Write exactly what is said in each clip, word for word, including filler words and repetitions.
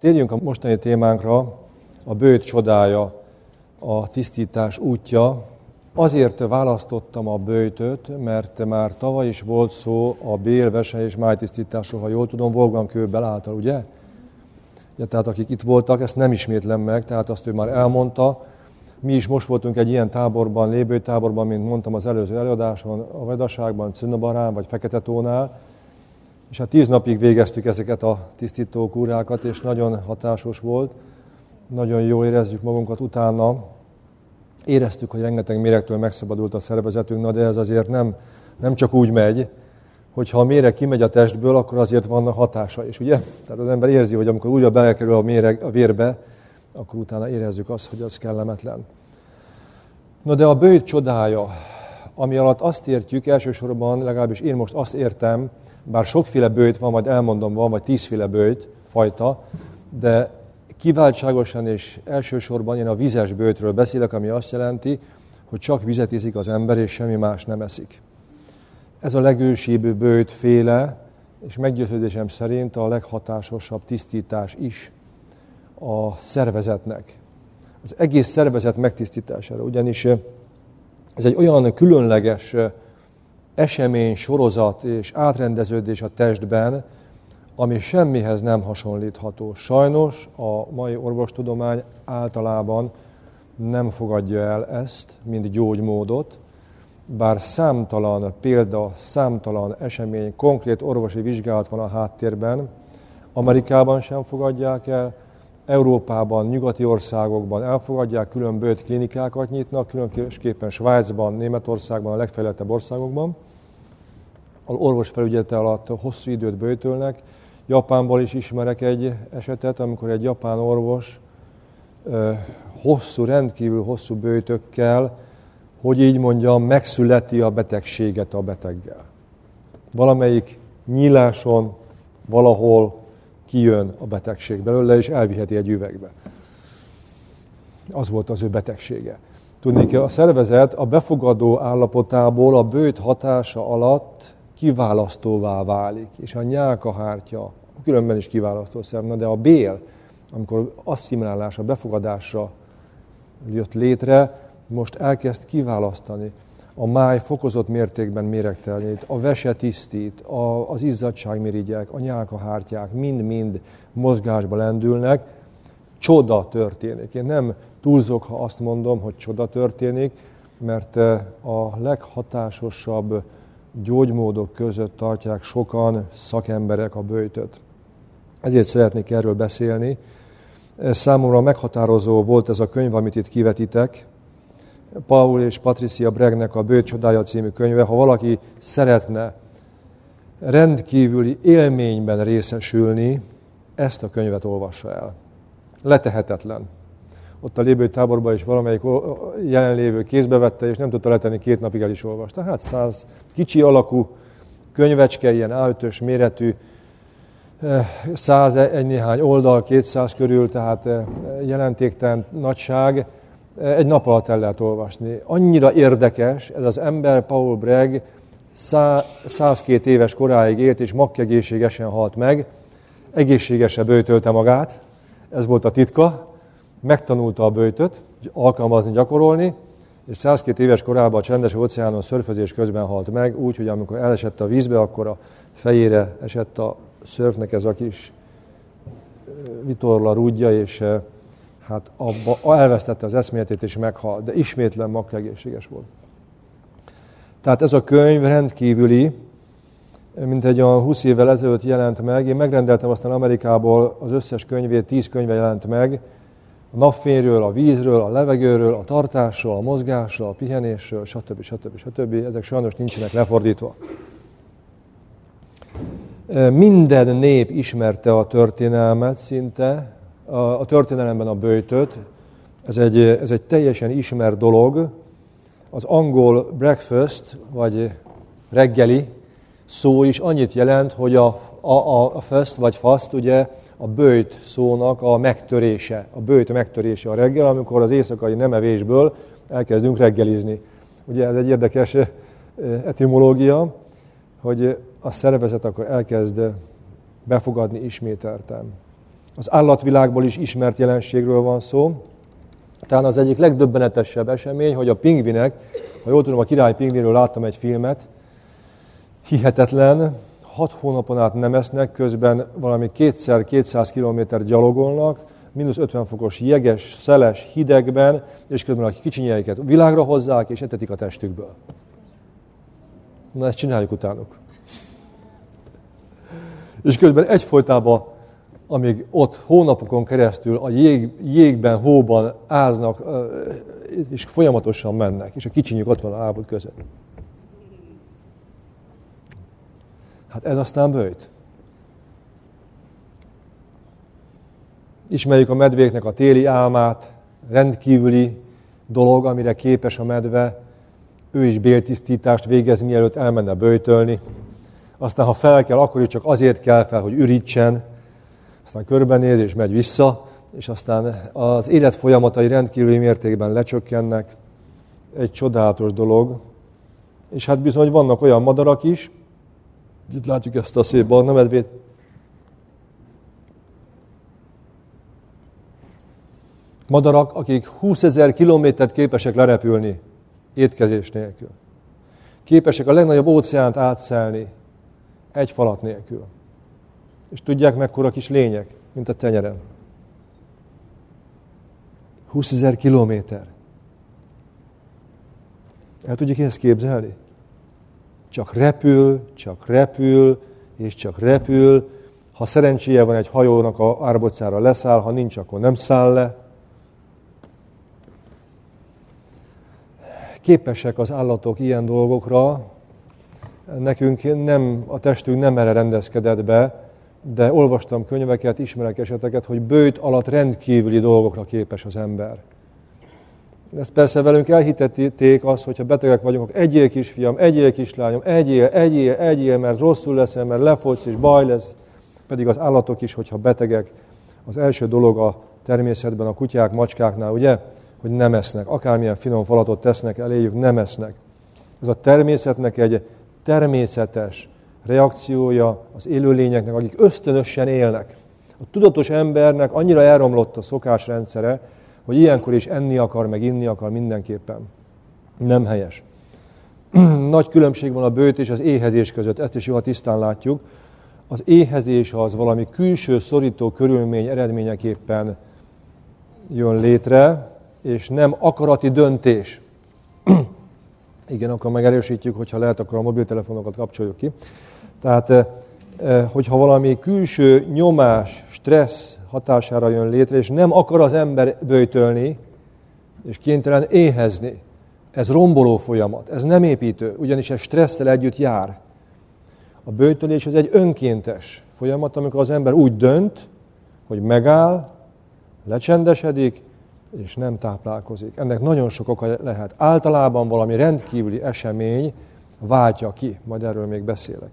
Térjünk a mostani témánkra, a böjt csodája, a tisztítás útja. Azért választottam a böjtöt, mert már tavaly is volt szó a bél, vese és májtisztításról, ha jól tudom, Wolfgang Köbel által, ugye? Ja, tehát akik itt voltak, ezt nem ismétlem meg, tehát azt ő már elmondta. Mi is most voltunk egy ilyen táborban, lébőtáborban, mint mondtam az előző előadáson, a Vedaságban, Cinnabarán vagy Fekete-tónál, és hát tíz napig végeztük ezeket a tisztító kúrákat, és nagyon hatásos volt, nagyon jól érezzük magunkat utána. Éreztük, hogy rengeteg méregtől megszabadult a szervezetünk, na de ez azért nem, nem csak úgy megy, hogyha a méreg kimegy a testből, akkor azért vannak hatása is, ugye? Tehát az ember érzi, hogy amikor újra belekerül a méreg a vérbe, akkor utána érezzük azt, hogy az kellemetlen. Na de a böjt csodája, ami alatt azt értjük, elsősorban legalábbis én most azt értem, bár sokféle böjt van, majd elmondom, van vagy tízféle böjt fajta, de kiváltságosan és elsősorban én a vizes böjtről beszélek, ami azt jelenti, hogy csak vizet iszik az ember, és semmi más nem eszik. Ez a legősibb böjtféle, és meggyőződésem szerint a leghatásosabb tisztítás is a szervezetnek. Az egész szervezet megtisztítására, ugyanis ez egy olyan különleges esemény, sorozat és átrendeződés a testben, ami semmihez nem hasonlítható. Sajnos a mai orvostudomány általában nem fogadja el ezt, mint gyógymódot, bár számtalan példa, számtalan esemény, konkrét orvosi vizsgálat van a háttérben, Amerikában sem fogadják el, Európában, nyugati országokban elfogadják, külön böjt klinikákat nyitnak, különösképpen Svájcban, Németországban, a legfejlettebb országokban. Az orvos felügyelete alatt hosszú időt böjtölnek. Japánból is ismerek egy esetet, amikor egy japán orvos hosszú, rendkívül hosszú böjtökkel, hogy így mondjam, megszületi a betegséget a beteggel. Valamelyik nyíláson valahol kijön a betegség belőle, és elviheti egy üvegbe. Az volt az ő betegsége. Tudni kell, a szervezet a befogadó állapotából a böjt hatása alatt kiválasztóvá válik, és a nyálkahártya, különben is kiválasztó szerv, de a bél, amikor asszimilálásra, befogadásra jött létre, most elkezd kiválasztani. A máj fokozott mértékben méregtelenít, a vese tisztít, a, az izzadságmirigyek, a nyálkahártyák mind-mind mozgásba lendülnek, csoda történik. Én nem túlzok, ha azt mondom, hogy csoda történik, mert a leghatásosabb gyógymódok között tartják sokan szakemberek a böjtöt. Ezért szeretnék erről beszélni. Számomra meghatározó volt ez a könyv, amit itt kivetitek, Paul és Patricia Breggnek a Böjt csodája című könyve. Ha valaki szeretne rendkívüli élményben részesülni, ezt a könyvet olvassa el. Letehetetlen. Ott a lébőtáborban is valamelyik jelenlévő kézbe vette, és nem tudta letenni, két napig el is olvasta. Hát száz kicsi alakú könyvecske, ilyen á ötös méretű, száz egy néhány oldal, kétszáz körül, tehát jelentéktelen nagyság, egy nap alatt el lehet olvasni. Annyira érdekes, ez az ember, Paul Bregg, százkét éves koráig élt, és makkegészségesen halt meg, egészségesen böjtölte magát, ez volt a titka, megtanulta a böjtöt, alkalmazni, gyakorolni, és százkét éves korában a csendes óceánon szörfözés közben halt meg, úgy, hogy amikor elesett a vízbe, akkor a fejére esett a szörfnek ez a kis vitorla rúdja, és hát abba elvesztette az eszméletét, és meghalt, de ismétlen makkegészséges volt. Tehát ez a könyv rendkívüli, mint egy olyan húsz évvel ezelőtt jelent meg. Én megrendeltem aztán Amerikából az összes könyvét, tíz könyve jelent meg, a napfényről, a vízről, a levegőről, a tartásról, a mozgásról, a pihenésről, stb. stb. stb. Ezek sajnos nincsenek lefordítva. Minden nép ismerte a történelmet szinte, a történelemben a böjtöt. Ez egy, ez egy teljesen ismert dolog. Az angol breakfast, vagy reggeli szó is annyit jelent, hogy a, a, a fast vagy fast, ugye, a böjt szónak a megtörése, a böjt megtörése a reggel, amikor az éjszakai nemevésből elkezdünk reggelizni. Ugye ez egy érdekes etimológia, hogy a szervezet akkor elkezd befogadni ismételten. Az állatvilágból is ismert jelenségről van szó. Talán az egyik legdöbbenetesebb esemény, hogy a pingvinek, ha jól tudom, a király pingvinről láttam egy filmet, hihetetlen, hat hónapon át nem esznek, közben valami kétszer kétszáz kilométer gyalogolnak, mínusz ötven fokos jeges, szeles, hidegben, és közben a kicsinyeiket világra hozzák, és etetik a testükből. Na, ezt csináljuk utánuk. És közben egyfolytában, amíg ott hónapokon keresztül a jég, jégben, hóban áznak, és folyamatosan mennek, és a kicsinyük ott van a lábuk között. Hát ez aztán böjt. Ismerjük a medvéknek a téli álmát, rendkívüli dolog, amire képes a medve, ő is béltisztítást végez, mielőtt elmenne böjtölni. Aztán, ha fel kell, akkor is csak azért kell fel, hogy ürítsen, aztán körbenéz és megy vissza, és aztán az élet folyamatai rendkívüli mértékben lecsökkennek. Egy csodálatos dolog. És hát bizony vannak olyan madarak is, itt látjuk ezt a szép barna medvét, madarak, akik húszezer kilométert képesek lerepülni étkezés nélkül. Képesek a legnagyobb óceánt átszelni egy falat nélkül. És tudják, mekkora kis lények, mint a tenyerem. húszezer kilométer. El tudjuk ezt képzelni? Csak repül, csak repül, és csak repül. Ha szerencséje van, egy hajónak a árbocára leszáll, ha nincs, akkor nem száll le. Képesek az állatok ilyen dolgokra, nekünk nem, a testünk nem erre rendezkedett be, de olvastam könyveket, ismerek eseteket, hogy böjt alatt rendkívüli dolgokra képes az ember. Ezt persze velünk elhitették azt, hogyha betegek vagyunk, akkor egyél kisfiam, egyél kislányom, egyél, egyél, egyél, mert rosszul leszel, mert lefogysz és baj lesz. Pedig az állatok is, hogyha betegek, az első dolog a természetben, a kutyák, macskáknál, ugye, hogy nem esznek. Akármilyen finom falatot tesznek eléjük, nem esznek. Ez a természetnek egy természetes reakciója az élőlényeknek, akik ösztönösen élnek. A tudatos embernek annyira elromlott a szokásrendszere, hogy ilyenkor is enni akar, meg inni akar mindenképpen. Nem helyes. Nagy különbség van a böjt és az éhezés között, ezt is jól tisztán látjuk. Az éhezés az valami külső szorító körülmény eredményeképpen jön létre, és nem akarati döntés. Igen, akkor megerősítjük, hogyha lehet, akkor a mobiltelefonokat kapcsoljuk ki. Tehát, hogyha valami külső nyomás, stressz hatására jön létre, és nem akar az ember böjtölni, és kénytelen éhezni, ez romboló folyamat, ez nem építő, ugyanis ez stresszel együtt jár. A böjtölés az egy önkéntes folyamat, amikor az ember úgy dönt, hogy megáll, lecsendesedik, és nem táplálkozik. Ennek nagyon sok oka lehet. Általában valami rendkívüli esemény váltja ki, majd erről még beszélek.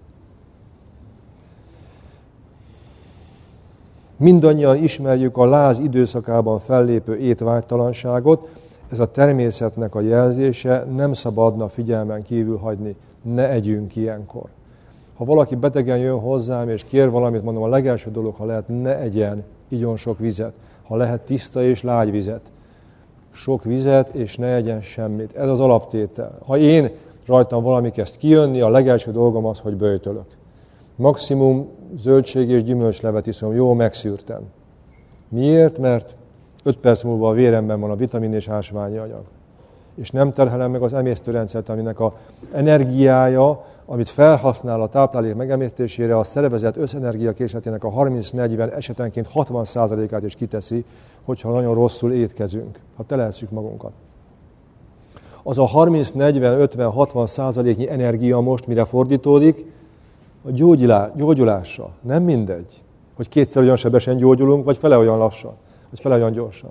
Mindannyian ismerjük a láz időszakában fellépő étvágytalanságot, ez a természetnek a jelzése, nem szabadna figyelmen kívül hagyni, ne együnk ilyenkor. Ha valaki betegen jön hozzám és kér valamit, mondom, a legelső dolog, ha lehet, ne egyen, igyon sok vizet. Ha lehet, tiszta és lágy vizet. Sok vizet, és ne egyen semmit. Ez az alaptétel. Ha én rajtam valami kezd kijönni, a legelső dolgom az, hogy böjtölök. Maximum zöldség és gyümölcslevet iszom, jó megszűrtem. Miért? Mert öt perc múlva a véremben van a vitamin és ásványi anyag. És nem terhelem meg az emésztőrendszert, aminek a energiája, amit felhasznál a táplálék megemésztésére, a szervezet összenergiakészletének a harminc-negyven, esetenként hatvan százalékát is kiteszi, hogyha nagyon rosszul étkezünk, ha telesszük magunkat. Az a harminc-negyven-ötven-hatvan százaléknyi energia most mire fordítódik? A gyógyulásra. Nem mindegy, hogy kétszer olyan sebesen gyógyulunk, vagy fele olyan lassan, vagy fele olyan gyorsan.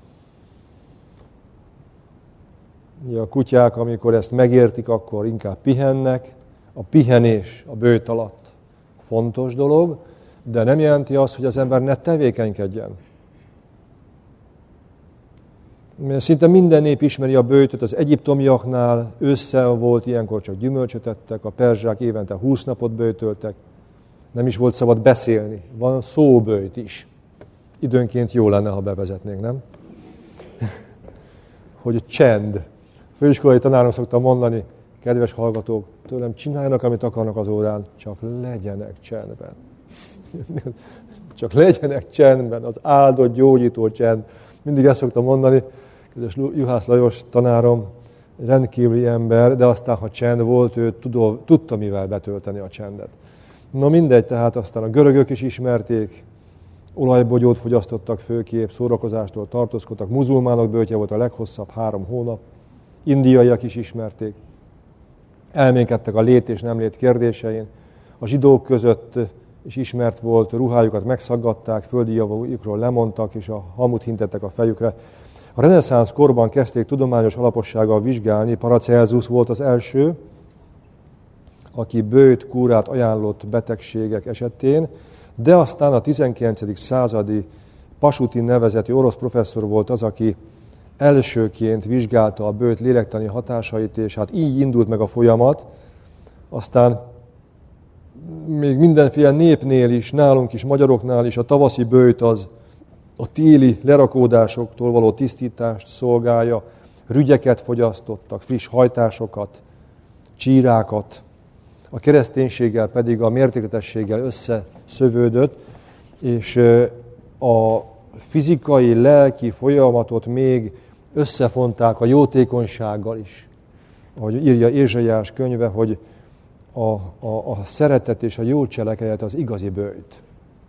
A kutyák, amikor ezt megértik, akkor inkább pihennek. A pihenés a böjt alatt fontos dolog, de nem jelenti azt, hogy az ember ne tevékenykedjen. Szinte minden nép ismeri a böjtöt, az egyiptomiaknál ősszel volt, ilyenkor csak gyümölcsöt ettek, a perzsák évente húsz napot böjtöltek, nem is volt szabad beszélni, van szóböjt is. Időnként jó lenne, ha bevezetnénk, nem? Hogy csend. Főiskolai tanárom szokta mondani, kedves hallgatók, tőlem csináljanak, amit akarnak az órán, csak legyenek csendben. Csak legyenek csendben, az áldott, gyógyító csend. Mindig ezt szoktam mondani, kedves Juhász Lajos tanárom, rendkívüli ember, de aztán, ha csend volt, ő tudó, tudta, mivel betölteni a csendet. No mindegy, tehát aztán a görögök is ismerték, olajbogyót fogyasztottak főképp, szórakozástól tartózkodtak, muzulmánok böjtje volt a leghosszabb, három hónap, indiaiak is ismerték, elménkedtek a lét és nem lét kérdésein, a zsidók között is ismert volt, ruhájukat megszaggatták, földi javukról lemondtak, és a hamut hintettek a fejükre. A reneszánsz korban kezdték tudományos alapossággal vizsgálni, Paracelsus volt az első, aki bőjt kúrát ajánlott betegségek esetén, de aztán a tizenkilencedik századi Pasutin nevezetű orosz professzor volt az, aki elsőként vizsgálta a bőjt lélektani hatásait, és hát így indult meg a folyamat. Aztán még mindenféle népnél is, nálunk is, magyaroknál is a tavaszi bőjt az a téli lerakódásoktól való tisztítást szolgálja, rügyeket fogyasztottak, friss hajtásokat, csírákat, a kereszténységgel pedig a mértékletességgel összeszövődött, és a fizikai, lelki folyamatot még összefonták a jótékonysággal is. Ahogy írja Ézsaiás könyve, hogy a, a, a szeretet és a jó cselekedet az igazi bőjt.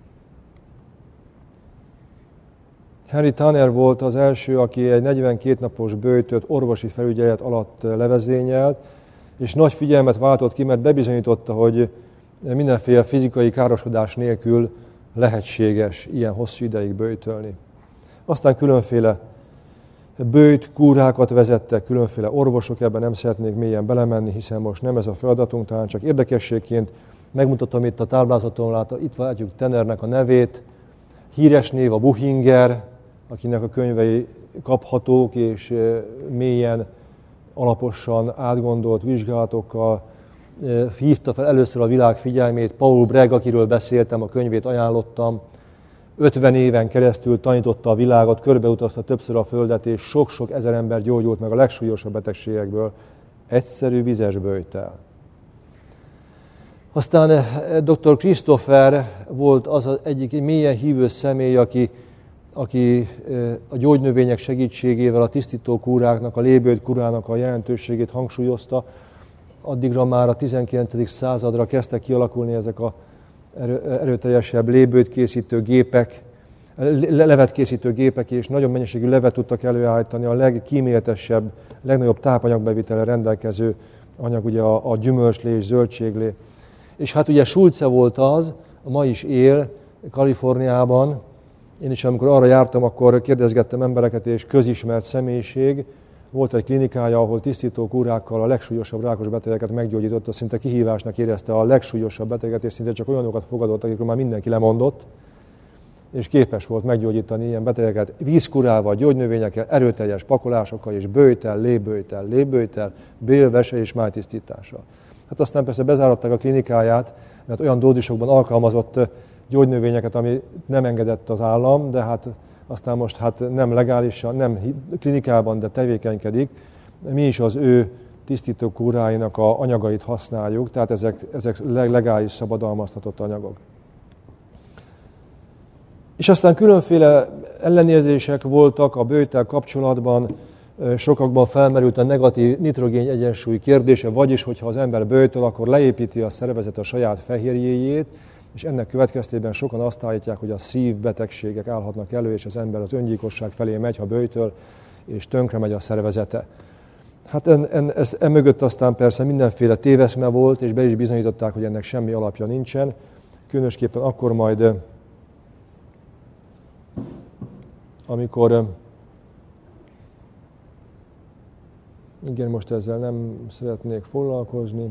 Henry Tanner volt az első, aki egy negyvenkét napos böjtöt orvosi felügyelet alatt levezényelt, és nagy figyelmet váltott ki, mert bebizonyította, hogy mindenféle fizikai károsodás nélkül lehetséges ilyen hosszú ideig böjtölni. Aztán különféle böjt kúrákat vezettek, különféle orvosok, ebben nem szeretnék mélyen belemenni, hiszen most nem ez a feladatunk, talán csak érdekességként megmutatom itt a táblázaton, lát, itt látjuk Tannernek a nevét, híres név a Buchinger, akinek a könyvei kaphatók, és mélyen, alaposan átgondolt vizsgálatokkal hívta fel először a világ figyelmét. Paul Bragg, akiről beszéltem, a könyvét ajánlottam, ötven éven keresztül tanította a világot, körbeutazta többször a Földet, és sok-sok ezer ember gyógyult meg a legsúlyosabb betegségekből egyszerű vizes böjttel. Aztán doktor Christopher volt az, az egyik mélyen hívő személy, aki, aki a gyógynövények segítségével a tisztító kúráknak, a lébőjt kúrának a jelentőségét hangsúlyozta. Addigra már a tizenkilencedik századra kezdtek kialakulni ezek a erőteljesebb lébőjt készítő gépek, levet készítő gépek, és nagyon mennyiségű levet tudtak előállítani, a legkíméletesebb, legnagyobb tápanyagbevitele rendelkező anyag, ugye a, a gyümölcslé és zöldséglé. És hát ugye Schulze volt az, ma is él Kaliforniában. Én is, amikor arra jártam, akkor kérdezgettem embereket, és közismert személyiség. Volt egy klinikája, ahol tisztító kúrákkal a legsúlyosabb rákos betegeket meggyógyította, szinte kihívásnak érezte a legsúlyosabb beteget, és szinte csak olyanokat fogadott, akikről már mindenki lemondott, és képes volt meggyógyítani ilyen betegeket vízkurával, gyógynövényekkel, erőteljes pakolásokkal, és böjtel, léböjtel, léböjtel, bélvese és májtisztítással. Hát aztán persze bezáratták a klinikáját, mert olyan dózisokban alkalmazott gyógynövényeket, ami nem engedett az állam, de hát aztán most hát nem legálisan, nem klinikában, de tevékenykedik. Mi is az ő tisztító kúráinak a anyagait használjuk, tehát ezek, ezek legális, szabadalmaztatott anyagok. És aztán különféle ellenérzések voltak a böjttel kapcsolatban, sokakban felmerült a negatív nitrogén egyensúly kérdése, vagyis, hogyha az ember böjtöl, akkor leépíti a szervezet a saját fehérjéjét, és ennek következtében sokan azt állítják, hogy a szívbetegségek állhatnak elő, és az ember az öngyilkosság felé megy, ha böjtöl, és tönkre megy a szervezete. Hát en, en, ez emögött aztán persze mindenféle téveszme volt, és be is bizonyították, hogy ennek semmi alapja nincsen. Különösképpen akkor majd, amikor... Igen, most ezzel nem szeretnék foglalkozni.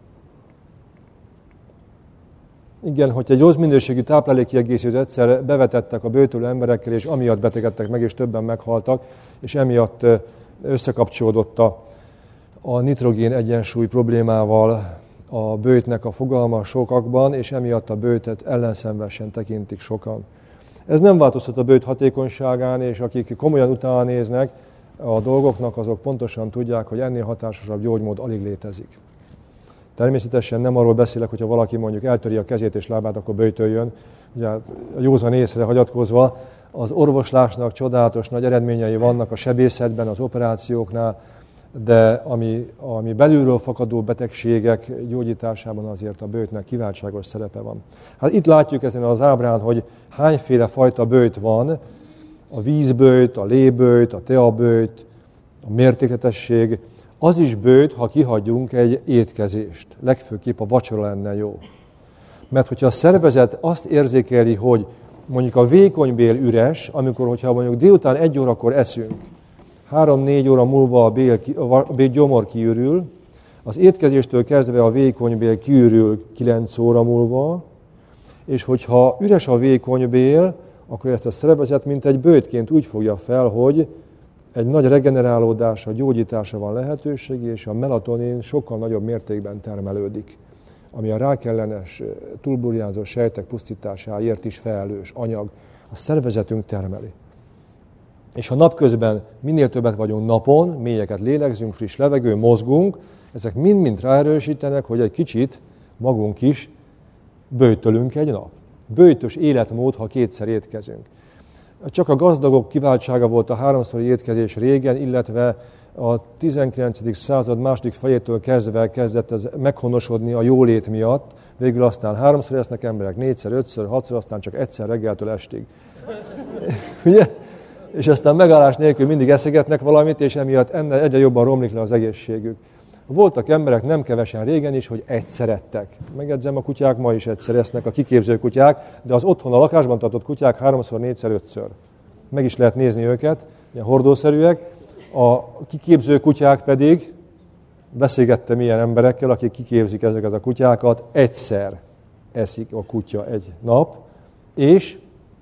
Igen, hogyha egy rossz minőségű táplálékkiegészítőt egyszer bevetettek a böjtölő emberekkel, és amiatt betegedtek meg, és többen meghaltak, és emiatt összekapcsolódott a, a nitrogén egyensúly problémával a böjtnek a fogalma sokakban, és emiatt a böjtet ellenszenvesen tekintik sokan. Ez nem változtat a böjt hatékonyságán, és akik komolyan utána néznek a dolgoknak, azok pontosan tudják, hogy ennél hatásosabb gyógymód alig létezik. Természetesen nem arról beszélek, hogyha valaki mondjuk eltöri a kezét és lábát, akkor böjtöljön. Ugye a józan észre hagyatkozva, az orvoslásnak csodálatos nagy eredményei vannak a sebészetben, az operációknál, de ami, ami belülről fakadó betegségek gyógyításában azért a böjtnek kiváltságos szerepe van. Hát itt látjuk ezen az ábrán, hogy hányféle fajta böjt van, a vízböjt, a léböjt, a teaböjt, a mértékletesség. Az is böjt, ha kihagyunk egy étkezést. Legfőképp a vacsora lenne jó. Mert hogyha a szervezet azt érzékeli, hogy mondjuk a vékonybél üres, amikor, hogyha mondjuk délután egy órakor eszünk, három-négy óra múlva a bél, a bél gyomor kiürül, az étkezéstől kezdve a vékonybél kiürül kilenc óra múlva, és hogyha üres a vékonybél, akkor ezt a szervezet mint egy böjtként úgy fogja fel, hogy egy nagy regenerálódása, gyógyítása van lehetőség, és a melatonin sokkal nagyobb mértékben termelődik, ami a rákellenes, túlburjánzó sejtek pusztításáért is felelős anyag. A szervezetünk termeli. És ha napközben minél többet vagyunk napon, mélyeket lélegzünk, friss levegő, mozgunk, ezek mind-mind ráerősítenek, hogy egy kicsit magunk is böjtölünk egy nap. Böjtös életmód, ha kétszer étkezünk. Csak a gazdagok kiváltsága volt a háromszori étkezés régen, illetve a tizenkilencedik század második fejétől kezdve kezdett ez meghonosodni a jólét miatt. Végül aztán háromszor esznek emberek, négyszer, ötször, hatszor, aztán csak egyszer reggeltől estig. Ugye? És aztán megállás nélkül mindig eszegetnek valamit, és emiatt ennél egyre jobban romlik le az egészségük. Voltak emberek, nem kevesen régen is, hogy egyszer ettek. Megjegyzem, a kutyák ma is egyszer esznek, a kiképző kutyák, de az otthon a lakásban tartott kutyák háromszor, négyszer, ötször. Meg is lehet nézni őket, ilyen hordószerűek. A kiképző kutyák pedig, beszélgettem ilyen emberekkel, akik kiképzik ezeket a kutyákat, egyszer eszik a kutya egy nap, és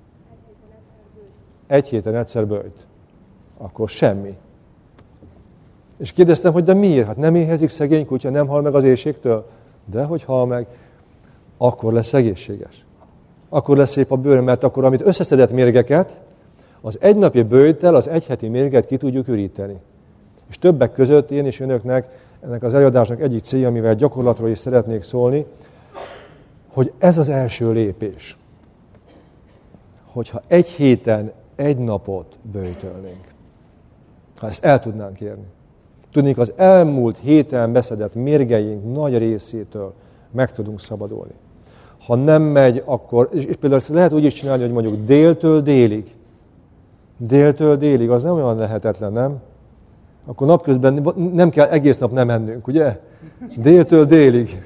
egy héten egyszer böjt. Akkor semmi. És kérdeztem, hogy de miért? Hát nem éhezik szegény kutya, nem hal meg az éhségtől? De hogy hal meg, akkor lesz egészséges. Akkor lesz szép a bőr, mert akkor, amit összeszedett mérgeket, az egynapi böjttel az egyheti mérget ki tudjuk üríteni. És többek között én és önöknek, ennek az előadásnak egyik célja, amivel gyakorlatról is szeretnék szólni, hogy ez az első lépés. Hogyha egy héten egy napot böjtölnénk, ha ezt el tudnánk érni. Tudnék, az elmúlt héten beszedett mérgeink nagy részétől meg tudunk szabadulni. Ha nem megy, akkor, és, és például lehet úgy is csinálni, hogy mondjuk déltől délig. Déltől délig, az nem olyan lehetetlen, nem? Akkor napközben nem kell egész nap nem ennünk, ugye? Déltől délig.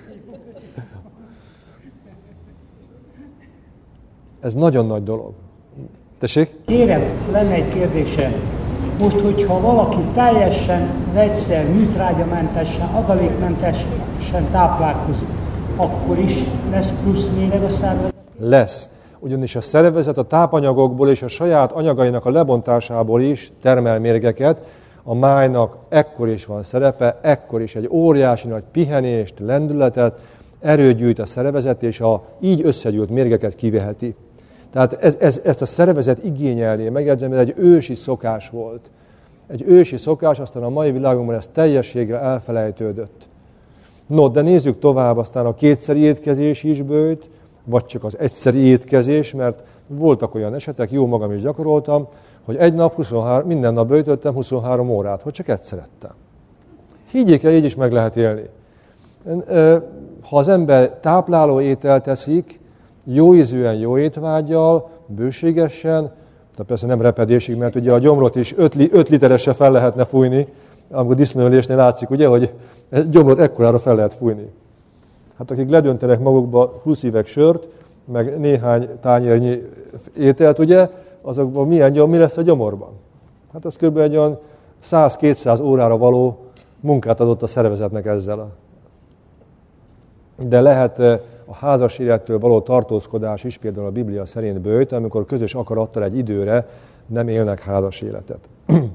Ez nagyon nagy dolog. Tessék? Kérem, lenne egy kérdésem. Most, hogyha valaki teljesen vegyszer, műtrágyamentesen, adalékmentesen táplálkozik, akkor is lesz plusz méreg a szervezet? Lesz. Ugyanis a szervezet a tápanyagokból és a saját anyagainak a lebontásából is termel mérgeket. A májnak ekkor is van szerepe, ekkor is egy óriási nagy pihenést, lendületet, erőt gyűjt a szervezet, és a így összegyűjt mérgeket kiveheti. Tehát ez, ez, ezt a szervezet igényelné, megjegyzem, ez egy ősi szokás volt. Egy ősi szokás, aztán a mai világunkban ez teljességgel elfelejtődött. No, de nézzük tovább, aztán a kétszeri étkezés is böjt, vagy csak az egyszeri étkezés, mert voltak olyan esetek, jó magam is gyakoroltam, hogy egy nap, huszonhárom, minden nap böjtöttem huszonhárom órát, hogy csak egyszer ettem. Higgyék el, így is meg lehet élni. Ha az ember tápláló ételt teszik, jó ízűen, jó étvággyal, bőségesen, de persze nem repedésig, mert ugye a gyomrot is öt literesre fel lehetne fújni, amikor disznőlésnél látszik, ugye, hogy egy gyomrot ekkorára fel lehet fújni. Hát akik ledöntenek magukba húsz üveg sört, meg néhány tányérnyi ételt, ugye, azokban milyen gyom, mi lesz a gyomorban? Hát az kb. Egy olyan száz-kétszáz órára való munkát adott a szervezetnek ezzel. A... De lehet a házas élettől való tartózkodás is, például a Biblia szerint böjt, amikor közös akarattal egy időre nem élnek házas életet.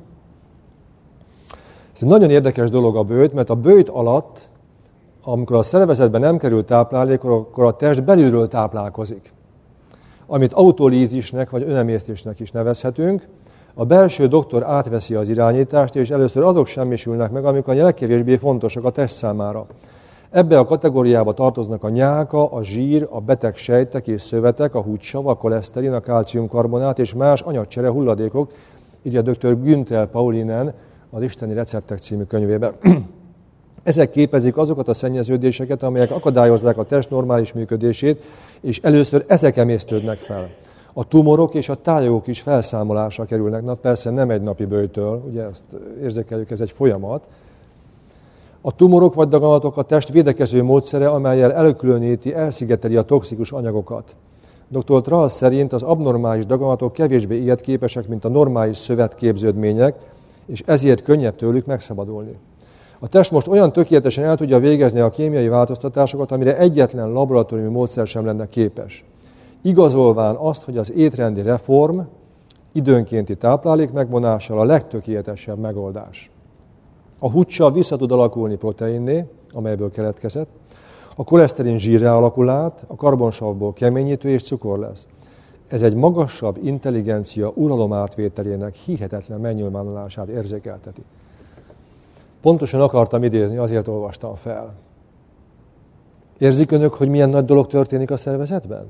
Ez egy nagyon érdekes dolog a böjt, mert a böjt alatt, amikor a szervezetben nem kerül táplálék, akkor a test belülről táplálkozik. amit autolízisnek vagy önemésztésnek is nevezhetünk. A belső doktor átveszi az irányítást, és először azok semmisülnek meg, amik a legkevésbé fontosak a test számára. Ebbe a kategóriába tartoznak a nyálka, a zsír, a beteg sejtek és szövetek, a húgysav, a koleszterin, a kálciumkarbonát és más anyagcsere hulladékok, így a dr. Günther Paulinen az Isteni Receptek című könyvében. Ezek képezik azokat a szennyeződéseket, amelyek akadályozzák a test normális működését, és először ezek emésztődnek fel. A tumorok és a tájogok is felszámolásra kerülnek, na persze nem egy napi bőjtől, ugye ezt érzékeljük, ez egy folyamat. A tumorok vagy daganatok a test védekező módszere, amellyel elkülöníti, elszigeteli a toxikus anyagokat. doktor Trall szerint az abnormális daganatok kevésbé életképesek, mint a normális szövetképződmények, és ezért könnyebb tőlük megszabadulni. A test most olyan tökéletesen el tudja végezni a kémiai változtatásokat, amire egyetlen laboratóriumi módszer sem lenne képes. Igazolván azt, hogy az étrendi reform időnkénti táplálék megvonással a legtökéletesebb megoldás. A húgysav vissza tud alakulni proteinné, amelyből keletkezett, a koleszterin zsírrá alakul át, a karbonsavból keményítő és cukor lesz. Ez egy magasabb intelligencia uralom átvételének hihetetlen megnyilvánulását érzékelteti. Pontosan akartam idézni, azért olvastam fel. Érzik önök, hogy milyen nagy dolog történik a szervezetben?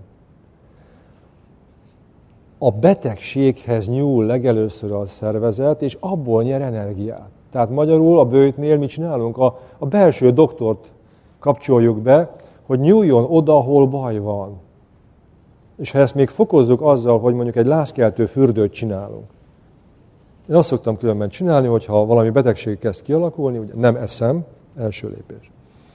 A betegséghez nyúl legelőször a szervezet, és abból nyer energiát. Tehát magyarul a böjtnél mit csinálunk? A, a belső doktort kapcsoljuk be, hogy nyúljon oda, ahol baj van. És ha ezt még fokozzuk azzal, hogy mondjuk egy lázkeltő fürdőt csinálunk. Én azt szoktam különben csinálni, hogyha valami betegség kezd kialakulni, ugye nem eszem, első lépés.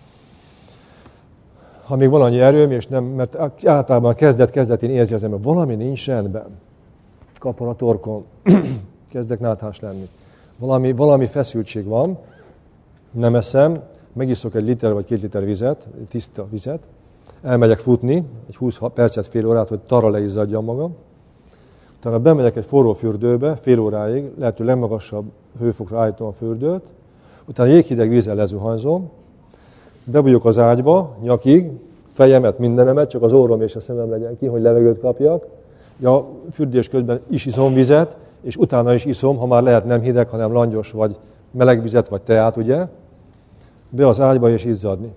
Ha még van annyi erőm, és nem, mert általában a kezdet-kezdetén érzi az ember, valami nincs rendben. Kapon a torkon, kezdek náthás lenni. Valami, valami feszültség van, nem eszem, megiszok egy liter vagy két liter vizet, tiszta vizet, elmegyek futni, egy húsz percet, fél órát, hogy tarra leizzadjam magam. Utána bemegyek egy forró fürdőbe, fél óráig, lehető legmagasabb hőfokra állítom a fürdőt, utána jéghideg vízzel lezuhanyzom, bebújok az ágyba, nyakig, fejemet, mindenemet, csak az orrom és a szemem legyen ki, hogy levegőt kapjak. Ja, fürdés közben is iszom vizet, és utána is iszom, ha már lehet nem hideg, hanem langyos, vagy meleg vizet, vagy teát, ugye? Be az ágyba és izzadni.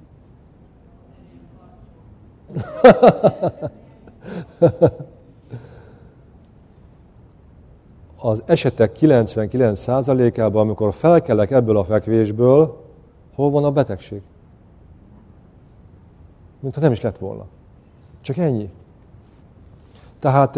Az esetek kilencvenkilenc százalékában, amikor felkelek ebből a fekvésből, hol van a betegség? Mintha nem is lett volna. Csak ennyi. Tehát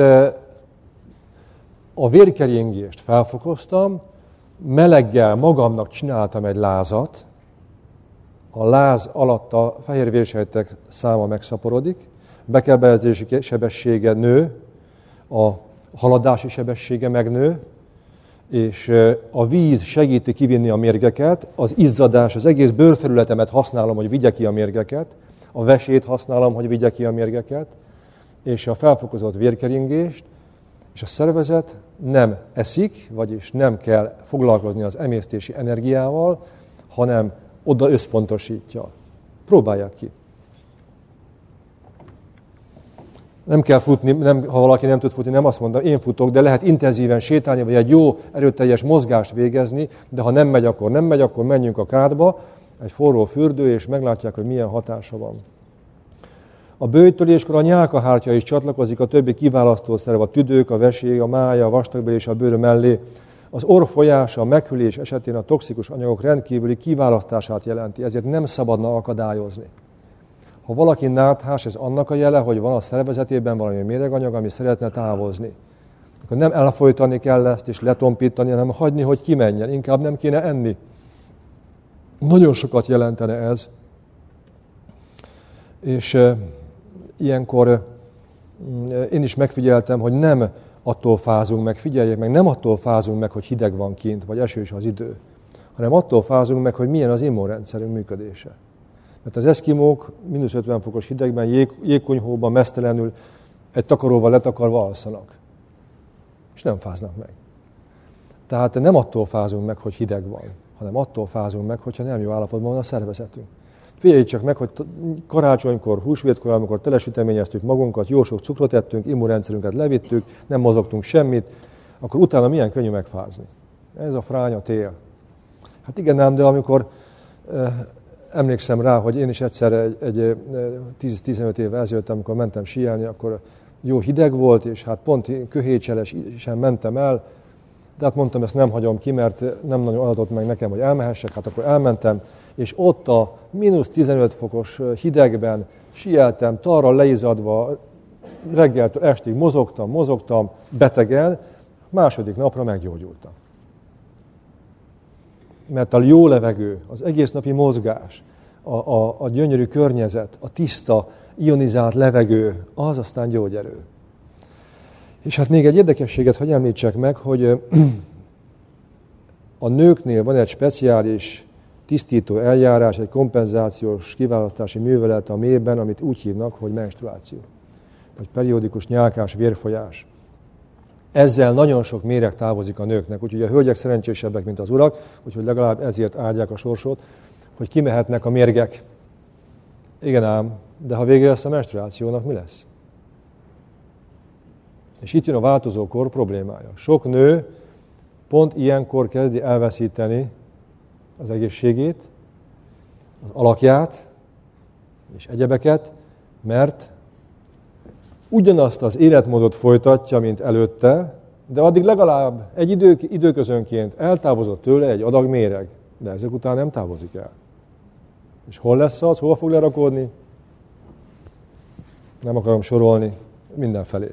a vérkeringést felfokoztam, meleggel magamnak csináltam egy lázat, a láz alatt a fehérvérsejtek száma megszaporodik, bekelbelezési sebessége nő, a haladási sebessége megnő, és a víz segíti kivinni a mérgeket, az izzadás, az egész bőrfelületemet használom, hogy vigye ki a mérgeket, a vesét használom, hogy vigye ki a mérgeket, és a felfokozott vérkeringést, és a szervezet nem eszik, vagyis nem kell foglalkozni az emésztési energiával, hanem oda összpontosítja. Próbálják ki. Nem kell futni, nem, ha valaki nem tud futni, nem azt mondom, én futok, de lehet intenzíven sétálni, vagy egy jó, erőteljes mozgást végezni, de ha nem megy, akkor nem megy, akkor menjünk a kádba, egy forró fürdő, és meglátják, hogy milyen hatása van. A böjtöléskor a nyálkahártya is csatlakozik a többi kiválasztószerv, a tüdők, a vesély, a mája, a vastagbél és a bőr mellé. Az orr folyása, a meghűlés esetén a toxikus anyagok rendkívüli kiválasztását jelenti, ezért nem szabadna akadályozni. Ha valaki náthás, ez annak a jele, hogy van a szervezetében valami méreganyag, ami szeretne távozni. Akkor nem elfolytani kell ezt és letompítani, hanem hagyni, hogy kimenjen. Inkább nem kéne enni. Nagyon sokat jelentene ez. És e, ilyenkor e, én is megfigyeltem, hogy nem attól fázunk meg, figyeljék meg, nem attól fázunk meg, hogy hideg van kint, vagy esős az idő, hanem attól fázunk meg, hogy milyen az immunrendszerünk működése. Mert az eszkimók mínusz ötven fokos hidegben, jég, jégkonyhóban, meztelenül egy takaróval letakarva alszanak. És nem fáznak meg. Tehát nem attól fázunk meg, hogy hideg van, hanem attól fázunk meg, hogyha nem jó állapotban van a szervezetünk. Figyeljük csak meg, hogy karácsonykor, húsvétkor, amikor telesüteményeztük magunkat, jó sok cukrot ettünk, immunrendszerünket levittük, nem mozogtunk semmit, akkor utána milyen könnyű megfázni. Ez a fránya tél. Hát igen ám, de amikor eh, emlékszem rá, hogy én is egyszer egy, egy tíz-tizenöt évvel ezelőtt, amikor mentem síelni, akkor jó hideg volt, és hát pont köhécselesen mentem el, de hát mondtam, ezt nem hagyom ki, mert nem nagyon adott meg nekem, hogy elmehessek, hát akkor elmentem, és ott a mínusz tizenöt fokos hidegben sieltem, talra leizadva, reggeltől estig mozogtam, mozogtam, betegen, második napra meggyógyultam. Mert a jó levegő, az egész napi mozgás, a, a, a gyönyörű környezet, a tiszta, ionizált levegő, az aztán gyógyerő. És hát még egy érdekességet hadd említsek meg, hogy a nőknél van egy speciális tisztító eljárás, egy kompenzációs kiválasztási művelet a méhben, amit úgy hívnak, hogy menstruáció, vagy periódikus nyálkás vérfolyás. Ezzel nagyon sok méreg távozik a nőknek, úgyhogy a hölgyek szerencsésebbek, mint az urak, úgyhogy legalább ezért áldják a sorsot, hogy kimehetnek a mérgek. Igen ám, de ha vége lesz a menstruációnak, mi lesz? És itt jön a változókor problémája. Sok nő pont ilyenkor kezdi elveszíteni az egészségét, az alakját és egyebeket, mert ugyanazt az életmódot folytatja, mint előtte, de addig legalább egy idő, időközönként eltávozott tőle egy adag méreg, de ezek után nem távozik el. És hol lesz az, hol fog lerakódni? Nem akarom sorolni, mindenfelé.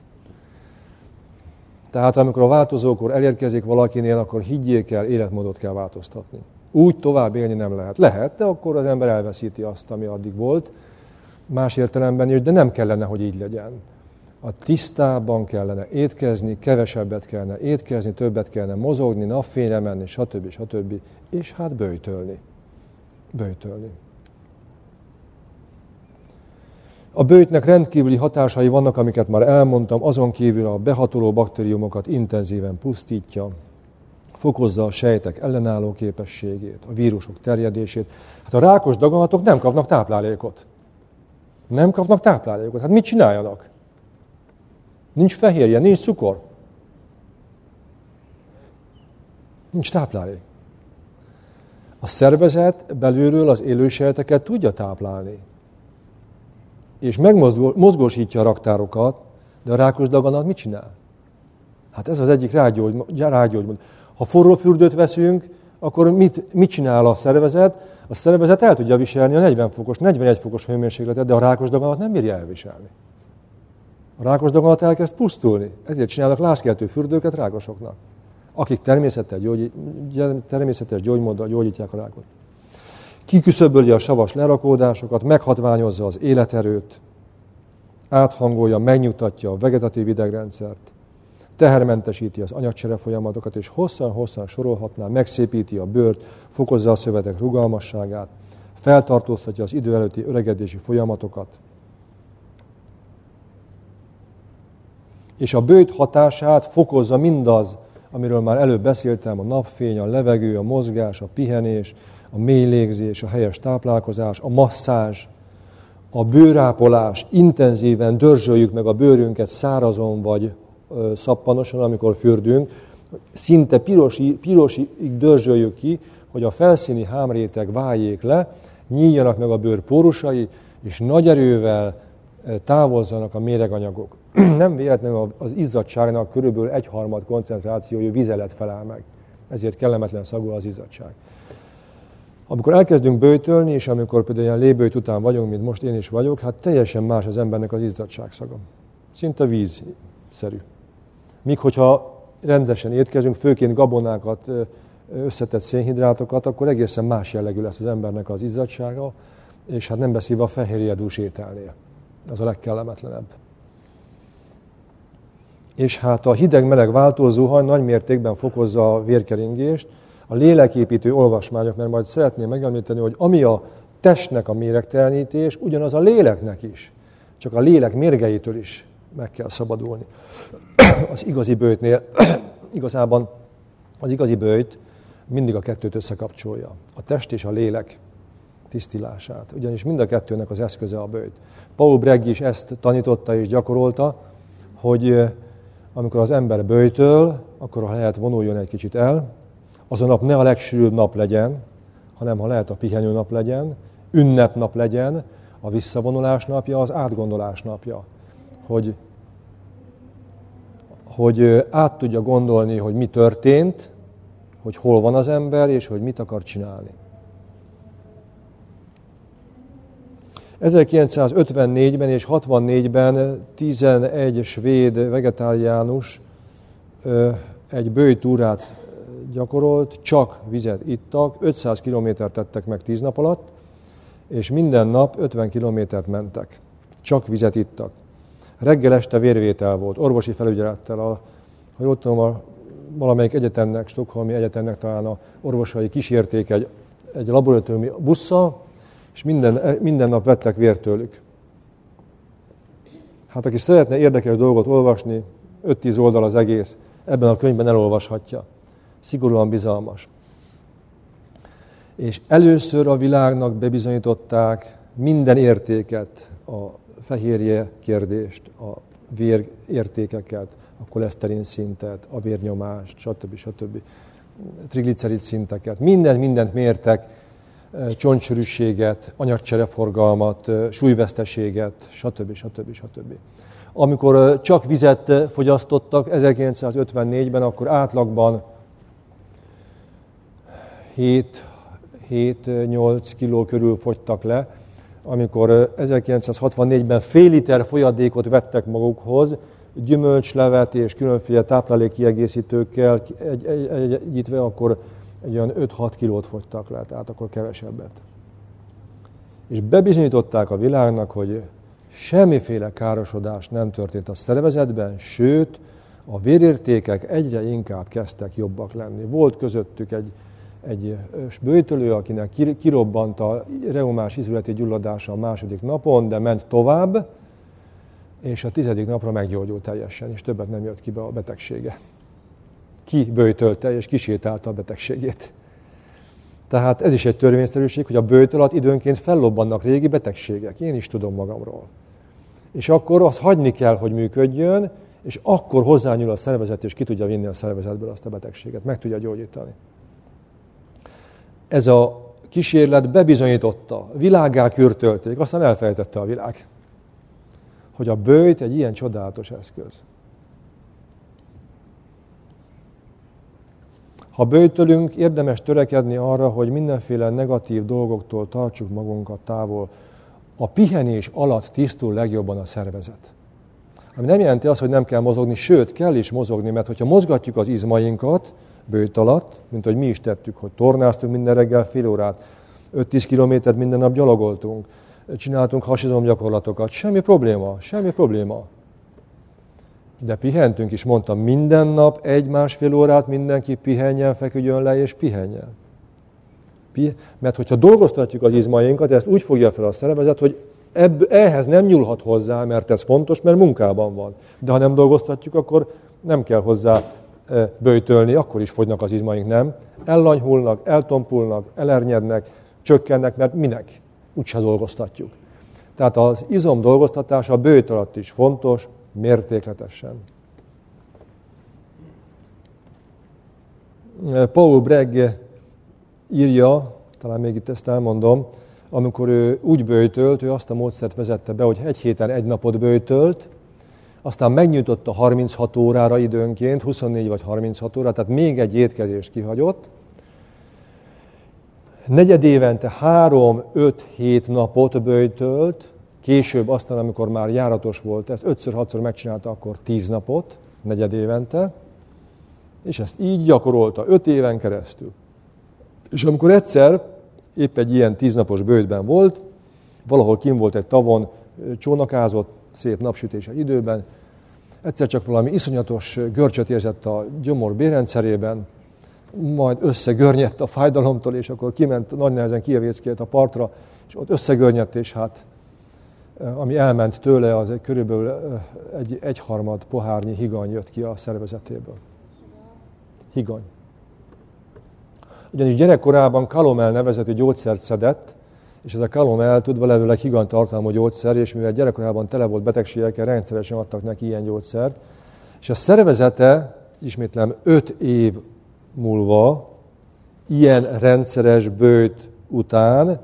Tehát amikor a változókor elérkezik valakinél, akkor higgyék el, életmódot kell változtatni. Úgy tovább élni nem lehet. Lehet, de akkor az ember elveszíti azt, ami addig volt, más értelemben is, de nem kellene, hogy így legyen. A tisztában kellene étkezni, kevesebbet kellene étkezni, többet kellene mozogni, napfényre menni, stb. stb. És hát böjtölni. Böjtölni. A böjtnek rendkívüli hatásai vannak, amiket már elmondtam, azon kívül a behatoló baktériumokat intenzíven pusztítja, fokozza a sejtek ellenálló képességét, a vírusok terjedését. Hát a rákos daganatok nem kapnak táplálékot. Nem kapnak táplálékot. Hát mit csináljanak? Nincs fehérje, nincs cukor. Nincs táplálék. A szervezet belülről az élősejteket tudja táplálni. És megmozgósítja a raktárokat, de a rákos daganat mit csinál? Hát ez az egyik rágyógymód. Ha forró fürdőt veszünk, akkor mit, mit csinál a szervezet? A szervezet el tudja viselni a negyven fokos, negyvenegy fokos hőmérsékletet, de a rákos daganat nem bírja elviselni. A rákos daganat elkezd pusztulni. Ezért csinálnak lázkeltő fürdőket rákosoknak, akik természetes, gyógy, természetes gyógymóddal gyógyítják a rákot. Kiküszöböli a savas lerakódásokat, meghatványozza az életerőt, áthangolja, megnyugtatja a vegetatív idegrendszert, tehermentesíti az anyagcsere folyamatokat, és hosszan-hosszan sorolhatná, megszépíti a bőrt, fokozza a szövetek rugalmasságát, feltartóztatja az idő előtti öregedési folyamatokat. És a böjt hatását fokozza mindaz, amiről már előbb beszéltem, a napfény, a levegő, a mozgás, a pihenés, a mély légzés, a helyes táplálkozás, a masszázs, a bőrápolás, intenzíven dörzsöljük meg a bőrünket szárazon vagy ö, szappanosan, amikor fürdünk, szinte pirosi, pirosig dörzsöljük ki, hogy a felszíni hámréteg váljék le, nyíljanak meg a bőr pórusai, és nagy erővel távozzanak a méreganyagok. Nem véletlenül az izzadságnak körülbelül egyharmad koncentrációjú vizelet felel meg. Ezért kellemetlen szagú az izzadság. Amikor elkezdünk böjtölni, és amikor például ilyen léböjt után vagyunk, mint most én is vagyok, hát teljesen más az embernek az izzadság szaga. Szinte vízszerű. Míg hogyha rendesen étkezünk, főként gabonákat, összetett szénhidrátokat, akkor egészen más jellegű lesz az embernek az izzadsága, és hát nem beszélve a fehérjedús ételnél. Az a legkellemetlenebb. És hát a hideg-meleg váltózuhany nagy mértékben fokozza a vérkeringést, a léleképítő olvasmányok, mert majd szeretném megemlíteni, hogy ami a testnek a méregtelenítés, ugyanaz a léleknek is. Csak a lélek mérgeitől is meg kell szabadulni. Az igazi böjtnél, igazában az igazi böjt mindig a kettőt összekapcsolja. A test és a lélek tisztilását. Ugyanis mind a kettőnek az eszköze a böjt. Paul Bragg is ezt tanította és gyakorolta, hogy amikor az ember böjtöl, akkor ha lehet vonuljon egy kicsit el, az a nap ne a legsűrűbb nap legyen, hanem ha lehet a pihenő nap legyen, ünnepnap legyen, a visszavonulás napja, az átgondolás napja. Hogy, hogy át tudja gondolni, hogy mi történt, hogy hol van az ember, és hogy mit akar csinálni. ezerkilencszázötvennégyben és hatvannégyben tizenegy svéd vegetáriánus egy böjtúrát gyakorolt, csak vizet ittak, ötszáz kilométert tettek meg tíz nap alatt, és minden nap ötven kilométert mentek. Csak vizet ittak. Reggel este vérvétel volt, orvosi felügyelettel. A, ha jól tudom, a, valamelyik egyetemnek, Stockholmi Egyetemnek talán a orvosai kísérték egy, egy laboratóriumi busszal, és minden, minden nap vettek vért tőlük. Hát aki szeretne érdekes dolgot olvasni, öt-tíz oldal az egész, ebben a könyvben elolvashatja. Szigorúan bizalmas. És először a világnak bebizonyították minden értéket, a fehérje kérdést, a vérértékeket, a koleszterin szintet, a vérnyomást, stb. stb. Triglicerid szinteket. Mindent, mindent mértek, csontsűrűséget, anyagcsereforgalmat, súlyveszteséget, stb. stb. stb. Amikor csak vizet fogyasztottak ezerkilencszázötvennégyben, akkor átlagban hét-nyolc kiló körül fogytak le, amikor ezerkilencszázhatvannégyben fél liter folyadékot vettek magukhoz, gyümölcslevet és különféle táplálékkiegészítőkkel egy, egy, egy, egyítve, akkor egy olyan öt-hat kilót fogytak le, tehát akkor kevesebbet. És bebizonyították a világnak, hogy semmiféle károsodás nem történt a szervezetben, sőt, a vérértékek egyre inkább kezdtek jobbak lenni. Volt közöttük egy, egy böjtölő, akinek kirobbant a reumás ízületi gyulladása a második napon, de ment tovább, és a tizedik napra meggyógyult teljesen, és többet nem jött ki be a betegsége. Ki böjtölte és kisétálta a betegségét. Tehát ez is egy törvényszerűség, hogy a böjt alatt időnként fellobbannak régi betegségek. Én is tudom magamról. És akkor azt hagyni kell, hogy működjön, és akkor hozzányúl a szervezet, és ki tudja vinni a szervezetből azt a betegséget, meg tudja gyógyítani. Ez a kísérlet bebizonyította, világgá kürtölték, aztán elfelejtette a világ, hogy a böjt egy ilyen csodálatos eszköz. Ha böjtölünk, érdemes törekedni arra, hogy mindenféle negatív dolgoktól tartsuk magunkat távol. A pihenés alatt tisztul legjobban a szervezet. Ami nem jelenti azt, hogy nem kell mozogni, sőt, kell is mozogni, mert hogyha mozgatjuk az izmainkat böjt alatt, mint hogy mi is tettük, hogy tornáztunk minden reggel fél órát, öt-tíz kilométert minden nap gyalogoltunk, csináltunk hasizomgyakorlatokat, semmi probléma, semmi probléma. De pihentünk is, mondtam, minden nap egy-másfél órát mindenki pihenjen, feküdjön le és pihenjen. Mert hogyha dolgoztatjuk az izmainkat, ezt úgy fogja fel a szervezet, hogy ebb, ehhez nem nyúlhat hozzá, mert ez fontos, mert munkában van. De ha nem dolgoztatjuk, akkor nem kell hozzá böjtölni, akkor is fogynak az izmaink, nem? Ellanyhulnak, eltompulnak, elernyednek, csökkennek, mert minek? Úgyse dolgoztatjuk. Tehát az izom dolgoztatása a böjt alatt is fontos, mértékletesen. Paul Bragg írja, talán még itt ezt elmondom, amikor ő úgy böjtölt, ő azt a módszert vezette be, hogy egy héten egy napot böjtölt, aztán megnyújtotta harminchat órára időnként, huszonnégy vagy harminchat óra, tehát még egy étkezést kihagyott. Negyed évente három-öt-hét napot böjtölt, később aztán, amikor már járatos volt, ezt ötször-hatszor megcsinálta, akkor tíz napot, negyed évente, és ezt így gyakorolta öt éven keresztül. És amikor egyszer, épp egy ilyen tíznapos böjtben volt, valahol kint volt egy tavon, csónakázott, szép napsütéses időben, egyszer csak valami iszonyatos görcsöt érzett a gyomor bérrendszerében, majd összegörnyedt a fájdalomtól, és akkor kiment, nagy nehezen kijevéckélt a partra, és ott összegörnyedt, és hát ami elment tőle, az egy, körülbelül egy egyharmad pohárnyi higany jött ki a szervezetéből. Higany. Ugyanis gyerekkorában Calomel nevezetű gyógyszert szedett, és ez a kalom eltudva levőleg higantartalmú gyógyszer, és mivel gyerekkorában tele volt betegségekkel, rendszeresen adtak neki ilyen gyógyszert, és a szervezete, ismétlem, öt év múlva, ilyen rendszeres böjt után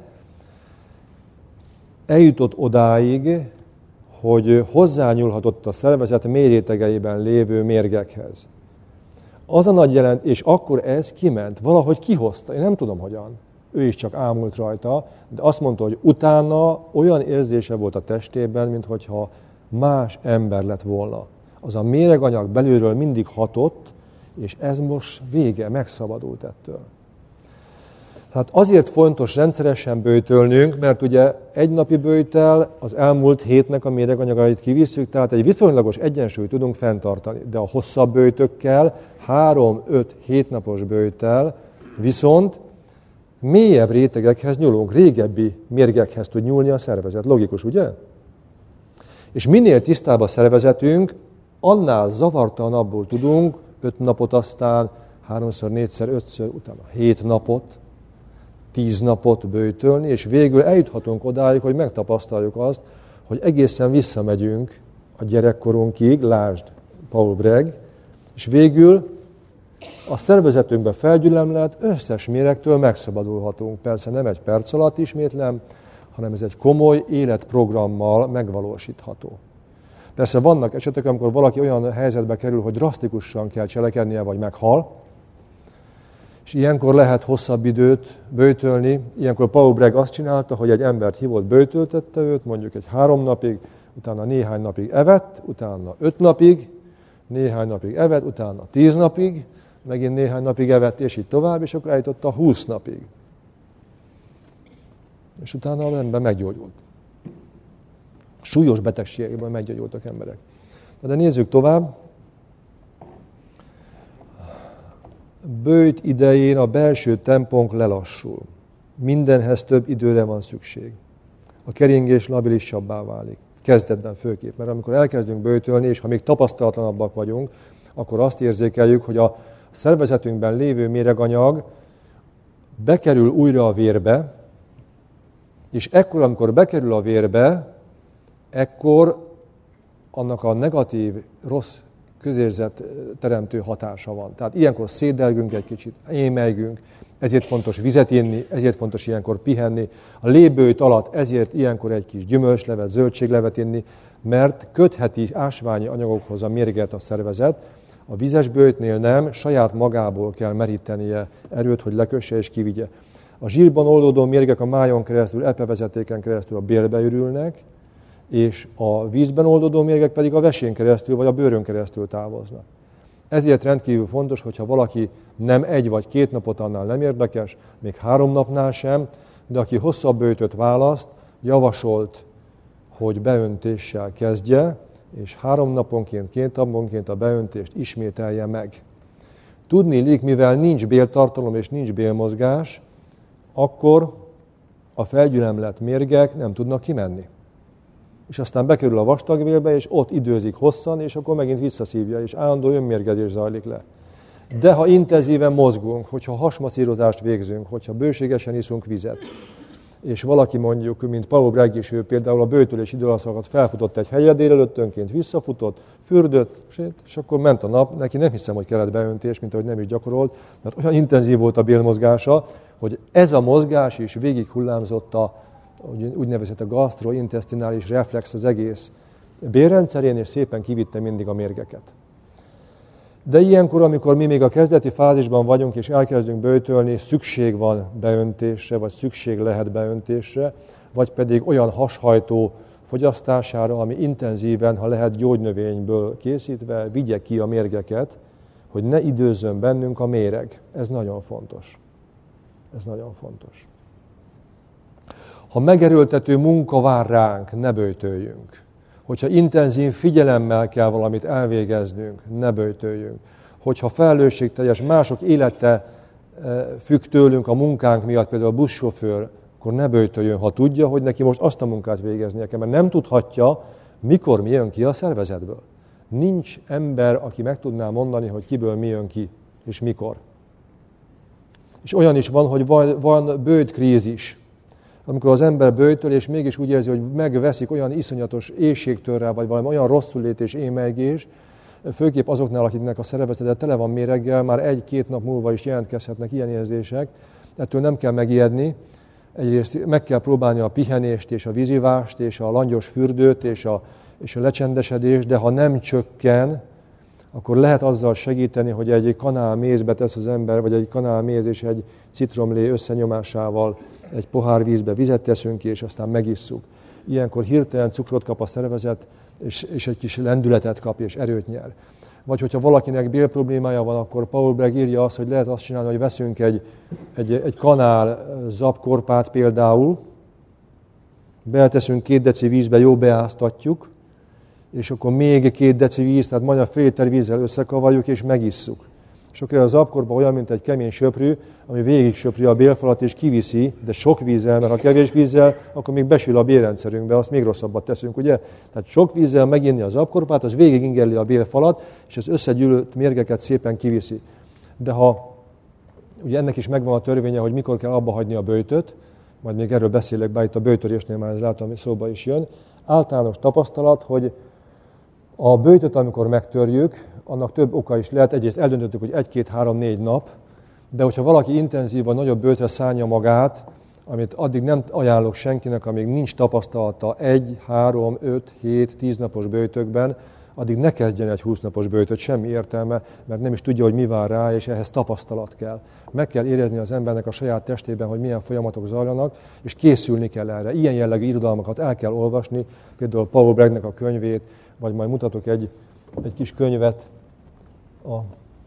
eljutott odáig, hogy hozzányúlhatott a szervezet mélyrétegeiben lévő mérgekhez. Az a nagy jelent, és akkor ez kiment, valahogy kihozta, én nem tudom hogyan. Ő is csak ámult rajta, de azt mondta, hogy utána olyan érzése volt a testében, minthogyha más ember lett volna. Az a méreganyag belülről mindig hatott, és ez most vége, megszabadult ettől. Tehát azért fontos rendszeresen böjtölnünk, mert ugye egy napi böjttel az elmúlt hétnek a méreganyagait kivisszük, tehát egy viszonylagos egyensúlyt tudunk fenntartani. De a hosszabb böjtökkel, három-öt-hét napos böjttel viszont mélyebb rétegekhez nyúlunk, régebbi mérgekhez tud nyúlni a szervezet. Logikus, ugye? És minél tisztább a szervezetünk, annál zavartalanabbul tudunk öt napot, aztán háromszor, négyszer, ötször, utána hét napot, tíz napot böjtölni, és végül eljuthatunk odáig, hogy megtapasztaljuk azt, hogy egészen visszamegyünk a gyerekkorunkig, lásd Paul Bragg, és végül a szervezetünkben felgyülemlett összes méregtől megszabadulhatunk. Persze nem egy perc alatt ismétlem, hanem ez egy komoly életprogrammal megvalósítható. Persze vannak esetek, amikor valaki olyan helyzetbe kerül, hogy drasztikusan kell cselekednie, vagy meghal, és ilyenkor lehet hosszabb időt böjtölni. Ilyenkor Paul Bragg azt csinálta, hogy egy embert hívott, böjtöltette őt, mondjuk egy három napig, utána néhány napig evett, utána öt napig, néhány napig evett, utána tíz napig, megint néhány napig evett, és így tovább, és akkor eljutott a húsz napig. És utána az ember meggyógyult. Súlyos betegségekben meggyógyultak emberek. De nézzük tovább. Böjt idején a belső tempónk lelassul. Mindenhez több időre van szükség. A keringés labilisabbá válik. Kezdetben főképp, mert amikor elkezdünk böjtölni, és ha még tapasztalatlanabbak vagyunk, akkor azt érzékeljük, hogy a szervezetünkben lévő méreganyag bekerül újra a vérbe, és ekkor, amikor bekerül a vérbe, ekkor annak a negatív, rossz közérzet teremtő hatása van. Tehát ilyenkor szédelgünk egy kicsit, émelygünk, ezért fontos vizet inni, ezért fontos ilyenkor pihenni. A lébőjt alatt ezért ilyenkor egy kis gyümölcslevet, zöldséglevet inni, mert kötheti ásványi anyagokhoz a mérget a szervezet. A vizes böjtnél nem, saját magából kell merítenie erőt, hogy lekösse és kivigye. A zsírban oldódó mérgek a májon keresztül, epevezetéken keresztül a bélbe ürülnek, és a vízben oldódó mérgek pedig a vesén keresztül, vagy a bőrön keresztül távoznak. Ezért rendkívül fontos, hogyha valaki nem egy vagy két napot, annál nem érdekes, még három napnál sem, de aki hosszabb böjtöt választ, javasolt, hogy beöntéssel kezdje, és három naponként, két naponként a beöntést ismételje meg. Tudniillik, mivel nincs béltartalom és nincs bélmozgás, akkor a felgyülemlett mérgek nem tudnak kimenni. És aztán bekerül a vastagbélbe, és ott időzik hosszan, és akkor megint visszaszívja, és állandó önmérgezés zajlik le. De ha intenzíven mozgunk, hogyha hasmacírozást végzünk, hogyha bőségesen iszunk vizet, és valaki mondjuk, mint Paul Bragg is, ő például a böjtölés időszakot felfutott egy helyre, délelőttönként visszafutott, fürdött, és akkor ment a nap, neki nem hiszem, hogy kellett beöntés, mint ahogy nem is gyakorolt, mert olyan intenzív volt a bélmozgása, hogy ez a mozgás is végig hullámzott a úgynevezett a gastrointestinális reflex az egész bélrendszerén, és szépen kivitte mindig a mérgeket. De ilyenkor, amikor mi még a kezdeti fázisban vagyunk, és elkezdünk böjtölni, szükség van beöntésre, vagy szükség lehet beöntésre, vagy pedig olyan hashajtó fogyasztására, ami intenzíven, ha lehet gyógynövényből készítve, vigye ki a mérgeket, hogy ne időzzön bennünk a méreg. Ez nagyon fontos. Ez nagyon fontos. Ha megerőltető munka vár ránk, ne böjtöljünk. Hogyha intenzív figyelemmel kell valamit elvégeznünk, ne böjtöljünk. Hogyha felelősségteljes mások élete függ tőlünk a munkánk miatt, például a buszsofőr, akkor ne böjtöljön, ha tudja, hogy neki most azt a munkát végeznie kell, mert nem tudhatja, mikor mi jön ki a szervezetből. Nincs ember, aki meg tudná mondani, hogy kiből mi jön ki, és mikor. És olyan is van, hogy van, van böjtkrízis. Amikor az ember böjtöl, és mégis úgy érzi, hogy megveszik olyan iszonyatos éhségtörrel, vagy valami olyan rosszul és émelygés, főképp azoknál, akiknek a szervezete tele van méreggel, már egy-két nap múlva is jelentkezhetnek ilyen érzések. Ettől nem kell megijedni. Egyrészt meg kell próbálni a pihenést, és a vízivást, és a langyos fürdőt, és a, és a lecsendesedést, de ha nem csökken, akkor lehet azzal segíteni, hogy egy kanál mézbe tesz az ember, vagy egy kanál méz és egy citromlé összenyomásával egy pohár vízbe vizet teszünk ki, és aztán megisszuk. Ilyenkor hirtelen cukrot kap a szervezet, és, és egy kis lendületet kap, és erőt nyer. Vagy hogyha valakinek bélproblémája van, akkor Paul Bragg írja azt, hogy lehet azt csinálni, hogy veszünk egy, egy, egy kanál zapkorpát például, beleteszünk két deci vízbe, jó beáztatjuk, és akkor még két deci víz, tehát majdnem fél liter vízzel összekavarjuk, és megisszuk. És akkor az zapkorpa olyan, mint egy kemény söprű, ami végig söpri a bélfalat, és kiviszi, de sok vízzel, mert ha kevés vízzel, akkor még besül a bélrendszerünkbe, azt még rosszabbat teszünk, ugye? Tehát sok vízzel meginni az zapkorpát, az végig ingerli a bélfalat, és az összegyűlött mérgeket szépen kiviszi. De ha, ugye ennek is megvan a törvénye, hogy mikor kell abba hagyni a böjtöt, majd még erről beszélek, bár itt a böjtölésnél már ez látom, szóba is jön. Általános tapasztalat, hogy a böjtöt, amikor megtörjük, annak több oka is lehet. Egyrészt eldöntöttük, hogy egy, két, három, négy nap, de hogyha valaki intenzívan nagyobb böjtötre szánja magát, amit addig nem ajánlok senkinek, amíg nincs tapasztalata egy, három, öt, hét, tíz napos böjtökben, addig ne kezdjen egy húsz napos böjtöt, semmi értelme, mert nem is tudja, hogy mi vár rá, és ehhez tapasztalat kell. Meg kell érezni az embernek a saját testében, hogy milyen folyamatok zajlanak, és készülni kell erre. Ilyen jellegű irodalmakat el kell olvasni, például Paul Braggnek a könyvét, vagy majd mutatok egy, egy kis könyvet a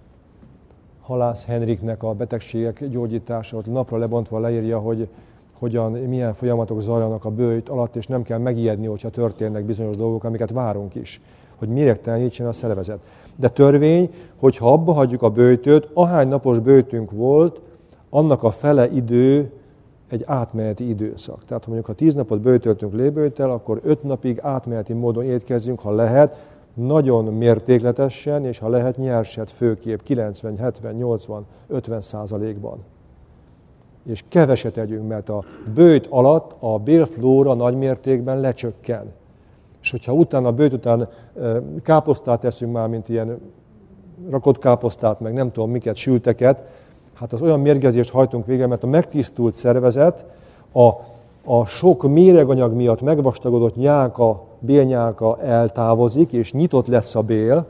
Halász Henriknek a betegségek gyógyítása, ott napra lebontva leírja, hogy hogyan, milyen folyamatok zajlanak a böjt alatt, és nem kell megijedni, hogyha történnek bizonyos dolgok, amiket várunk is, hogy méregtelenítsen a szervezet. De törvény, hogyha abba hagyjuk a böjtöt, ahány napos böjtünk volt, annak a fele idő egy átmeneti időszak. Tehát ha mondjuk, ha tíz napot böjtöltünk léböjttel, akkor öt napig átmeneti módon étkezzünk, ha lehet, nagyon mértékletesen, és ha lehet nyerset főképp kilencven, hetven, nyolcvan, ötven százalékban. És keveset együnk, mert a böjt alatt a bélflóra nagy mértékben lecsökken. És hogyha utána, a böjt után káposztát eszünk már, mint ilyen rakott káposztát, meg nem tudom miket, sülteket, hát az olyan mérgezést hajtunk végre, mert a megtisztult szervezet a, a sok méreganyag miatt megvastagodott nyálka, bélnyálka eltávozik, és nyitott lesz a bél.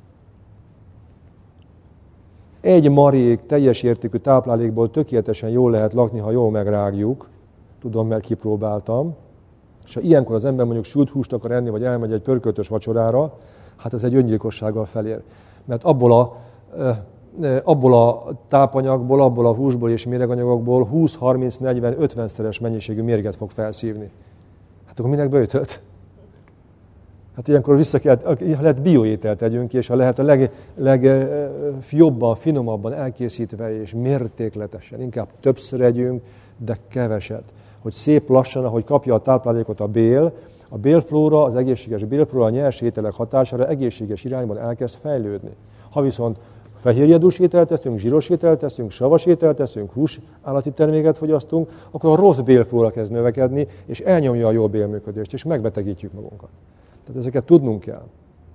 Egy marék teljes értékű táplálékból tökéletesen jól lehet lakni, ha jól megrágjuk. Tudom, mert kipróbáltam. És ha ilyenkor az ember mondjuk sült húst akar enni, vagy elmegy egy pörköltös vacsorára, hát ez egy öngyilkossággal felér. Mert abból a, abból a tápanyagból, abból a húsból és méreganyagokból húsz, harminc, negyven, ötven szeres mennyiségű mérget fog felszívni. Hát akkor minek böjtölt? Hát ilyenkor vissza kell, ha lehet bioételt tegyünk, és ha lehet a leg, legjobban, finomabban elkészítve és mértékletesen, inkább többször együnk, de keveset. Hogy szép lassan, ahogy kapja a táplálékot a bél, a bélflóra, az egészséges bélflóra a nyers ételek hatására egészséges irányban elkezd fejlődni. Ha viszont fehérjedús ételt teszünk, zsíros ételt teszünk, savas ételt teszünk, hús, állati terméket fogyasztunk, akkor a rossz bélflóra kezd növekedni, és elnyomja a jó bélműködést, és megbetegítjük magunkat. Tehát ezeket tudnunk kell.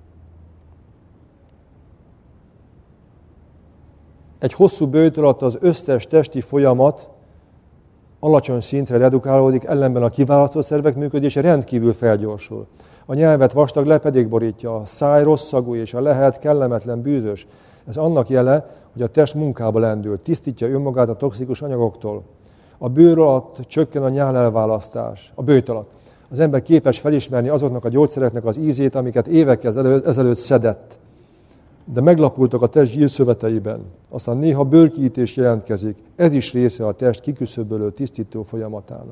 Egy hosszú böjt alatt az összes testi folyamat alacsony szintre redukálódik, ellenben a kiválasztó szervek működése rendkívül felgyorsul. A nyelvet vastag lepedék borítja, a száj rosszagú és a lehet kellemetlen bűzös. Ez annak jele, hogy a test munkába lendül, tisztítja önmagát a toxikus anyagoktól. A bőr alatt csökken a nyálelválasztás, a böjt alatt. Az ember képes felismerni azoknak a gyógyszereknek az ízét, amiket évekkel ezelőtt szedett. De meglapultak a test zsírszöveteiben. Aztán néha bőrkiítés jelentkezik. Ez is része a test kiküszöbölő, tisztító folyamatának.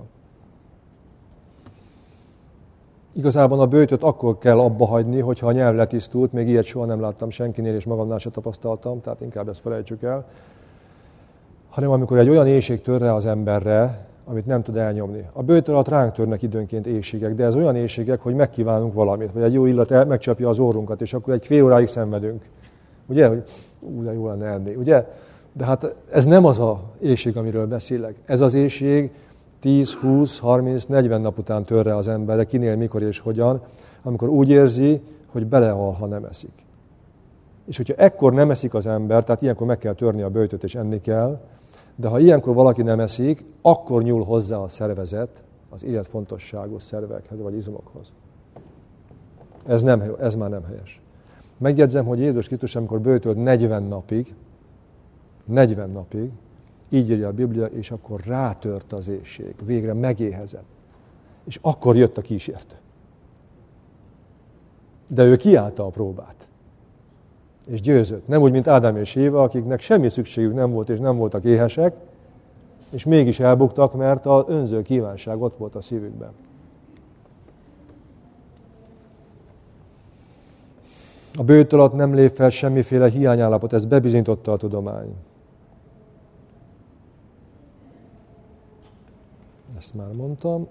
Igazából a böjtöt akkor kell abba hagyni, hogyha a nyelv letisztult. Még ilyet soha nem láttam senkinél, és magamnál se tapasztaltam, tehát inkább ezt felejtsük el. Hanem amikor egy olyan éhség tör rá az emberre, amit nem tud elnyomni. A böjt alatt ránk törnek időnként éhségek, de ez olyan éhségek, hogy megkívánunk valamit, vagy egy jó illat el, megcsapja az orrunkat, és akkor egy fél óráig szenvedünk. Ugye, hogy ú, de jó lenne enni, ugye? De hát ez nem az a éhség, amiről beszélek. Ez az éhség tíz, húsz, harminc, negyven nap után tör rá az emberre, kinél, mikor és hogyan, amikor úgy érzi, hogy belehal, ha nem eszik. És hogyha ekkor nem eszik az ember, tehát ilyenkor meg kell törni a böjtöt és enni kell, de ha ilyenkor valaki nem eszik, akkor nyúl hozzá a szervezet az életfontosságú szervekhez vagy izmokhoz. Ez, nem, ez már nem helyes. Megjegyzem, hogy Jézus Krisztus, amikor böjtölt negyven napig, negyven napig, így írja a Biblia, és akkor rátört az éhség, végre megéhezett. És akkor jött a kísértő. De ő kiállta a próbát. És győzött. Nem úgy, mint Ádám és Éva, akiknek semmi szükségük nem volt, és nem voltak éhesek, és mégis elbuktak, mert az önző kívánság ott volt a szívükben. A böjt alatt nem lép fel semmiféle hiányállapot, ezt bebizonyította a tudomány. Ezt már mondtam.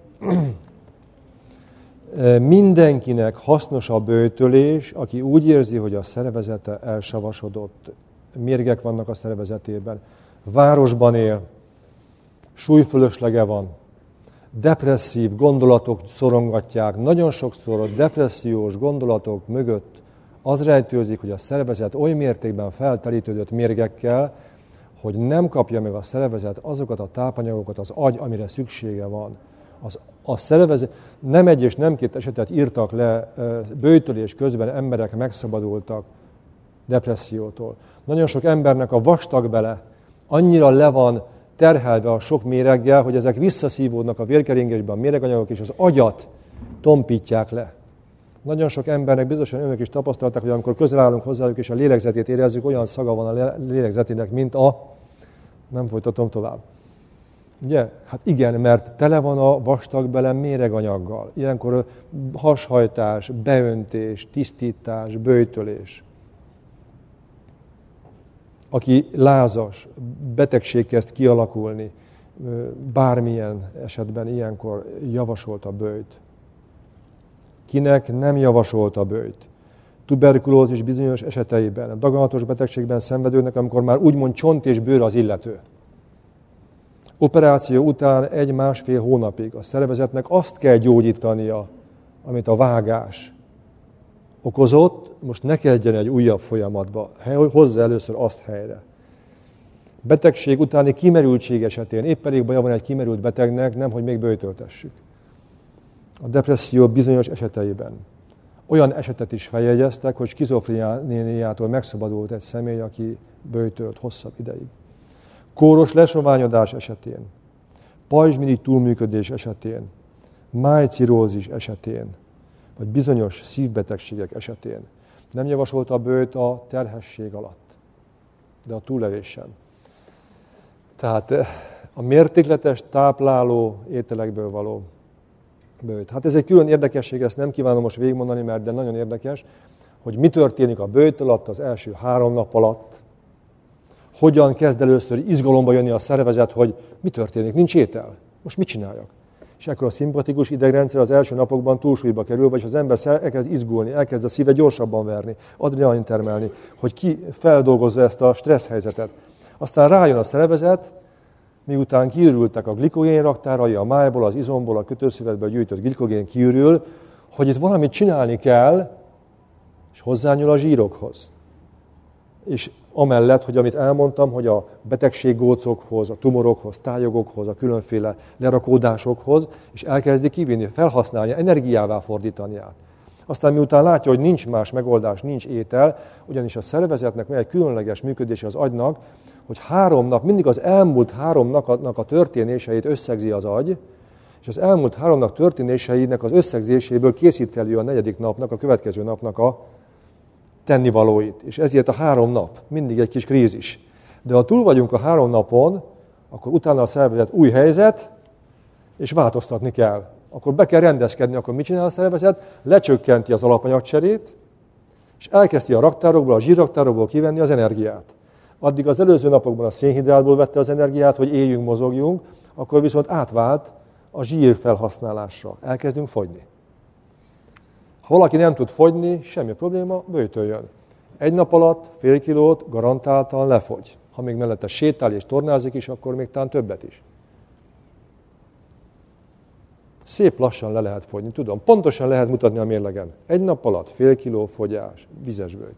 Mindenkinek hasznos a böjtölés, aki úgy érzi, hogy a szervezete elsavasodott, mérgek vannak a szervezetében, városban él, súlyfölöslege van, depresszív gondolatok szorongatják, nagyon sokszor a depressziós gondolatok mögött az rejtőzik, hogy a szervezet oly mértékben feltelítődött mérgekkel, hogy nem kapja meg a szervezet azokat a tápanyagokat, az agy, amire szüksége van. Az, a szervezet, nem egy és nem két esetet írtak le, böjtölés közben emberek megszabadultak depressziótól. Nagyon sok embernek a vastagbele annyira le van terhelve a sok méreggel, hogy ezek visszaszívódnak a vérkeringésben, a méreganyagok, és az agyat tompítják le. Nagyon sok embernek biztosan önök is tapasztalták, hogy amikor közel állunk hozzájuk, és a lélegzetét érezzük, olyan szaga van a lélegzetének, mint a... Nem folytatom tovább. Ugye? Hát igen, mert tele van a vastagbele méreganyaggal. Ilyenkor hashajtás, beöntés, tisztítás, böjtölés. Aki lázas, betegség kezd kialakulni, bármilyen esetben ilyenkor javasolt a böjt. Kinek nem javasolt a böjt? Tuberkulózis bizonyos eseteiben, a daganatos betegségben szenvedőnek, amikor már úgymond csont és bőr az illető. Operáció után egy-másfél hónapig a szervezetnek azt kell gyógyítania, amit a vágás okozott, most ne kezdjen egy újabb folyamatba, hozza először azt helyre. Betegség utáni kimerültség esetén, épp elég baja van egy kimerült betegnek, nem, hogy még böjtöltessük. A depresszió bizonyos eseteiben. Olyan esetet is feljegyeztek, hogy skizofréniától megszabadult egy személy, aki böjtölt hosszabb ideig. Kóros lesoványodás esetén, pajzsmirigy túlműködés esetén, májcirózis esetén, vagy bizonyos szívbetegségek esetén nem javasolta a böjt a terhesség alatt, de a túllevés sem. Tehát a mértékletes tápláló ételekből való böjt. Hát ez egy külön érdekesség, ezt nem kívánom most végigmondani, mert de nagyon érdekes, hogy mi történik a böjt alatt az első három nap alatt, hogyan kezd először izgalomba jönni a szervezet, hogy mi történik, nincs étel, most mit csináljak? És ekkor a szimpatikus idegrendszer az első napokban túlsúlyba kerül, vagyis az ember elkezd izgulni, elkezd a szíve gyorsabban verni, adrenalin termelni, hogy ki feldolgozza ezt a stressz helyzetet. Aztán rájön a szervezet, miután kiürültek a glikogén raktárai, a májból, az izomból, a kötőszövetből gyűjtött glikogén kiürül, hogy itt valamit csinálni kell, és hozzányúl a zsírokhoz. És amellett, hogy amit elmondtam, hogy a betegséggócokhoz, a tumorokhoz, tájogokhoz, a különféle lerakódásokhoz, és elkezdi kivinni, felhasználni, energiává fordítani át. Aztán miután látja, hogy nincs más megoldás, nincs étel, ugyanis a szervezetnek van egy különleges működése az agynak, hogy három nap, mindig az elmúlt három napnak a történéseit összegzi az agy, és az elmúlt három nap történéseinek az összegzéséből készít elő a negyedik napnak, a következő napnak a tennivalóit. És ezért a három nap mindig egy kis krízis. De ha túl vagyunk a három napon, akkor utána a szervezet új helyzet, és változtatni kell. Akkor be kell rendezkedni, akkor mit csinál a szervezet? Lecsökkenti az alapanyagcserét, és elkezdi a raktárokból, a zsírraktárokból kivenni az energiát. Addig az előző napokban a szénhidrátból vette az energiát, hogy éljünk, mozogjunk, akkor viszont átvált a zsír felhasználásra. Elkezdünk fogyni. Ha valaki nem tud fogyni, semmi probléma, böjtöljön. Egy nap alatt fél kilót garantáltan lefogy. Ha még mellette sétál és tornázik is, akkor még talán többet is. Szép lassan le lehet fogyni, tudom. Pontosan lehet mutatni a mérlegen. Egy nap alatt fél kiló fogyás, vizes bőjt.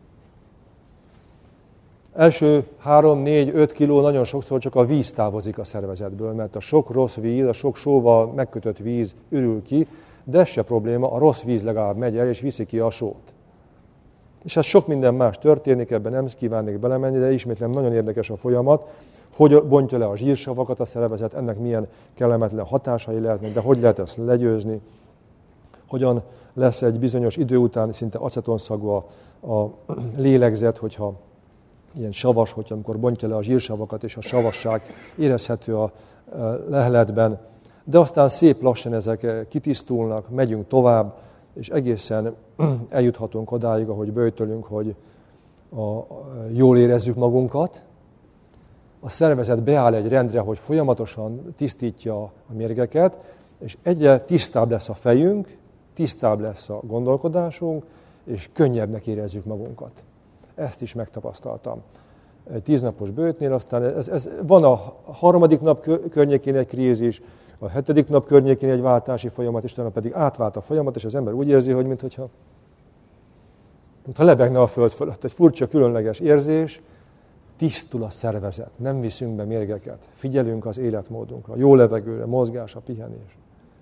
Első három, négy, öt kiló nagyon sokszor csak a víz távozik a szervezetből, mert a sok rossz víz, a sok sóval megkötött víz ürül ki, de ez se probléma, a rossz víz legalább megy el és viszi ki a sót. És ez sok minden más történik, ebben nem kívánnék belemenni, de ismétlem nagyon érdekes a folyamat, hogy bontja le a zsírsavakat a szervezet, ennek milyen kellemetlen hatásai lehetnek, de hogy lehet ezt legyőzni, hogyan lesz egy bizonyos idő után szinte acetonszagú a, a lélegzet, hogyha ilyen savas, hogyha amikor bontja le a zsírsavakat, és a savasság érezhető a leheletben, de aztán szép lassan ezek kitisztulnak, megyünk tovább, és egészen eljuthatunk odáig, ahogy böjtölünk, hogy a, a, jól érezzük magunkat. A szervezet beáll egy rendre, hogy folyamatosan tisztítja a mérgeket, és egyre tisztább lesz a fejünk, tisztább lesz a gondolkodásunk, és könnyebbnek érezzük magunkat. Ezt is megtapasztaltam. Egy tíznapos böjtnél, aztán ez, ez, van a harmadik nap környékén egy krízis, a hetedik nap környékén egy váltási folyamat, és utána pedig átvált a folyamat, és az ember úgy érzi, hogy mintha, mintha lebegne a föld fölött. Egy furcsa, különleges érzés, tisztul a szervezet, nem viszünk be mérgeket, figyelünk az életmódunkra, a jó levegőre, mozgás, a pihenés.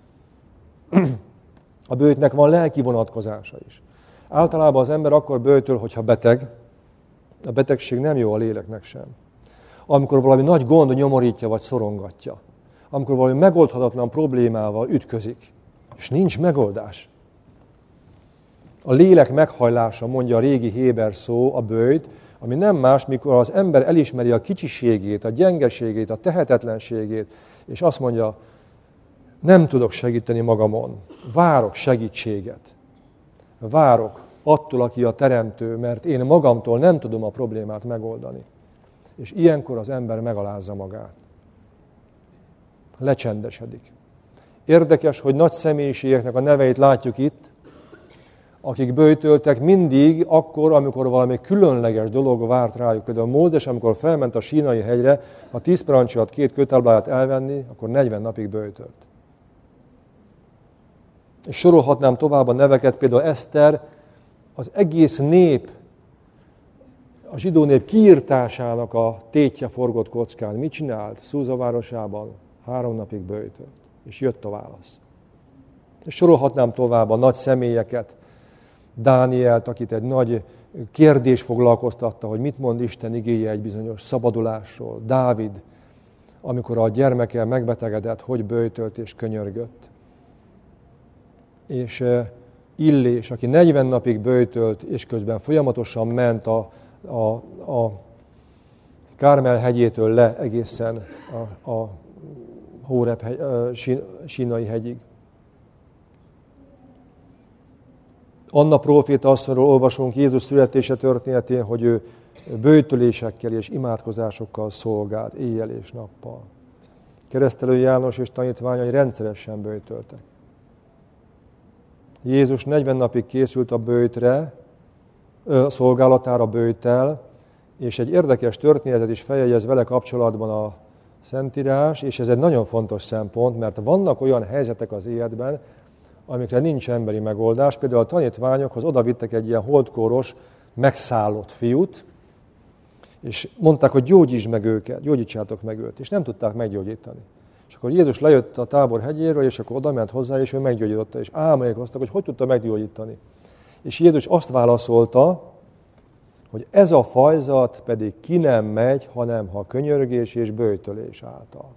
A böjtnek van lelki vonatkozása is. Általában az ember akkor böjtöl, hogyha beteg. A betegség nem jó a léleknek sem. Amikor valami nagy gond nyomorítja vagy szorongatja. Amikor valami megoldhatatlan problémával ütközik, és nincs megoldás. A lélek meghajlása, mondja a régi héber szó, a böjt, ami nem más, mikor az ember elismeri a kicsiségét, a gyengeségét, a tehetetlenségét, és azt mondja, nem tudok segíteni magamon, várok segítséget. Várok attól, aki a teremtő, mert én magamtól nem tudom a problémát megoldani. És ilyenkor az ember megalázza magát. Lecsendesedik. Érdekes, hogy nagy személyiségeknek a neveit látjuk itt, akik böjtöltek mindig akkor, amikor valami különleges dolog várt rájuk. Például Mózes, amikor felment a Sínai hegyre, a tíz parancsolat két kőtábláját elvenni, akkor negyven napig böjtölt. És sorolhatnám tovább a neveket, például Eszter, az egész nép, a zsidó nép kiirtásának a tétje forgott kockán. Mit csinált? Szúza városában három napig böjtölt, és jött a válasz. És sorolhatnám tovább a nagy személyeket, Dánielt, akit egy nagy kérdés foglalkoztatta, hogy mit mond Isten igéje egy bizonyos szabadulásról. Dávid, amikor a gyermeke megbetegedett, hogy böjtölt és könyörgött. És Illés, aki negyven napig böjtölt, és közben folyamatosan ment a, a, a Kármel hegyétől le egészen a, a Hóreb hegy, a Sínai hegyig. Anna próféta asszonyról olvasunk Jézus születése történetén, hogy ő böjtölésekkel és imádkozásokkal szolgált éjjel és nappal. Keresztelő János és tanítványai rendszeresen böjtöltek. Jézus negyven napig készült a böjtre, a szolgálatára böjttel, és egy érdekes történetet is feljegyez vele kapcsolatban a Szentírás, és ez egy nagyon fontos szempont, mert vannak olyan helyzetek az életben, amikre nincs emberi megoldás. Például a tanítványokhoz odavittek egy ilyen holdkóros, megszállott fiút, és mondták, hogy gyógyítsd meg őket, gyógyítsátok meg őt, és nem tudták meggyógyítani. És akkor Jézus lejött a Tábor hegyéről, és akkor oda ment hozzá, és ő meggyógyította, és álmodoztak, hogy hogy tudta meggyógyítani. És Jézus azt válaszolta, hogy ez a fajzat pedig ki nem megy, hanem ha könyörgés és böjtölés által.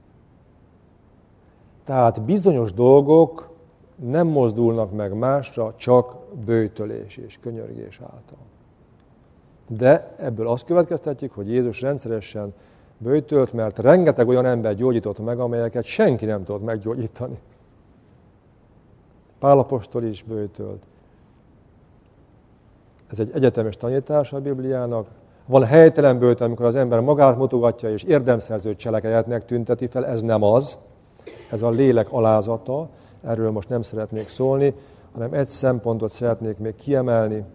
Tehát bizonyos dolgok nem mozdulnak meg másra, csak böjtölés és könyörgés által. De ebből azt következtetjük, hogy Jézus rendszeresen böjtölt, mert rengeteg olyan ember gyógyított meg, amelyeket senki nem tudott meggyógyítani. Pál apostol is böjtölt. Ez egy egyetemes tanítás a Bibliának. Van helytelen böjtöl, amikor az ember magát mutogatja és érdemszerző cselekedetnek tünteti fel, ez nem az. Ez a lélek alázata, erről most nem szeretnék szólni, hanem egy szempontot szeretnék még kiemelni.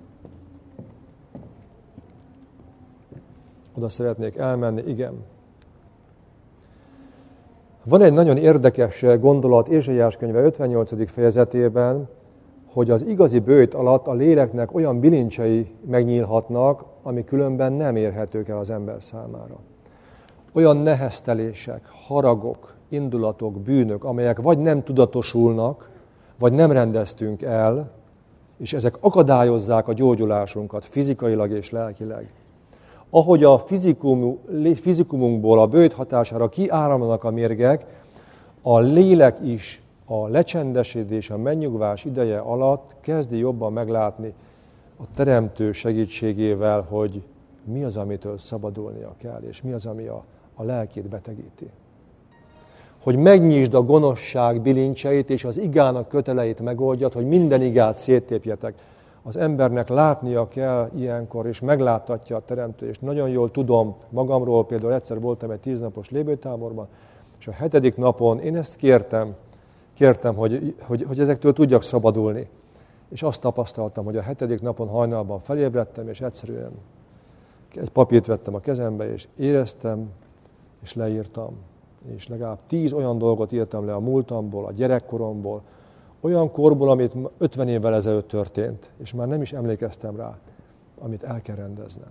Oda szeretnék elmenni, igen. Van egy nagyon érdekes gondolat Ézsaiás könyve ötvennyolcadik fejezetében, hogy az igazi böjt alatt a léleknek olyan bilincsei megnyílhatnak, ami különben nem érhetők el az ember számára. Olyan neheztelések, haragok, indulatok, bűnök, amelyek vagy nem tudatosulnak, vagy nem rendeztünk el, és ezek akadályozzák a gyógyulásunkat fizikailag és lelkileg. Ahogy a fizikum, fizikumunkból a böjt hatására kiáramlanak a mérgek, a lélek is a lecsendesedés, a megnyugvás ideje alatt kezdi jobban meglátni a Teremtő segítségével, hogy mi az, amitől szabadulnia kell, és mi az, ami a, a lelkét betegíti. Hogy megnyisd a gonoszság bilincseit, és az igának köteleit megoldjad, hogy minden igát széttépjetek. Az embernek látnia kell ilyenkor, és megláttatja a Teremtő. És nagyon jól tudom magamról, például egyszer voltam egy tíznapos lébőtáborban, és a hetedik napon én ezt kértem, kértem, hogy, hogy, hogy ezektől tudjak szabadulni. És azt tapasztaltam, hogy a hetedik napon hajnalban felébredtem, és egyszerűen egy papírt vettem a kezembe, és éreztem, és leírtam. És legalább tíz olyan dolgot írtam le a múltamból, a gyerekkoromból, olyan korból, amit ötven évvel ezelőtt történt, és már nem is emlékeztem rá, amit el kell rendeznem.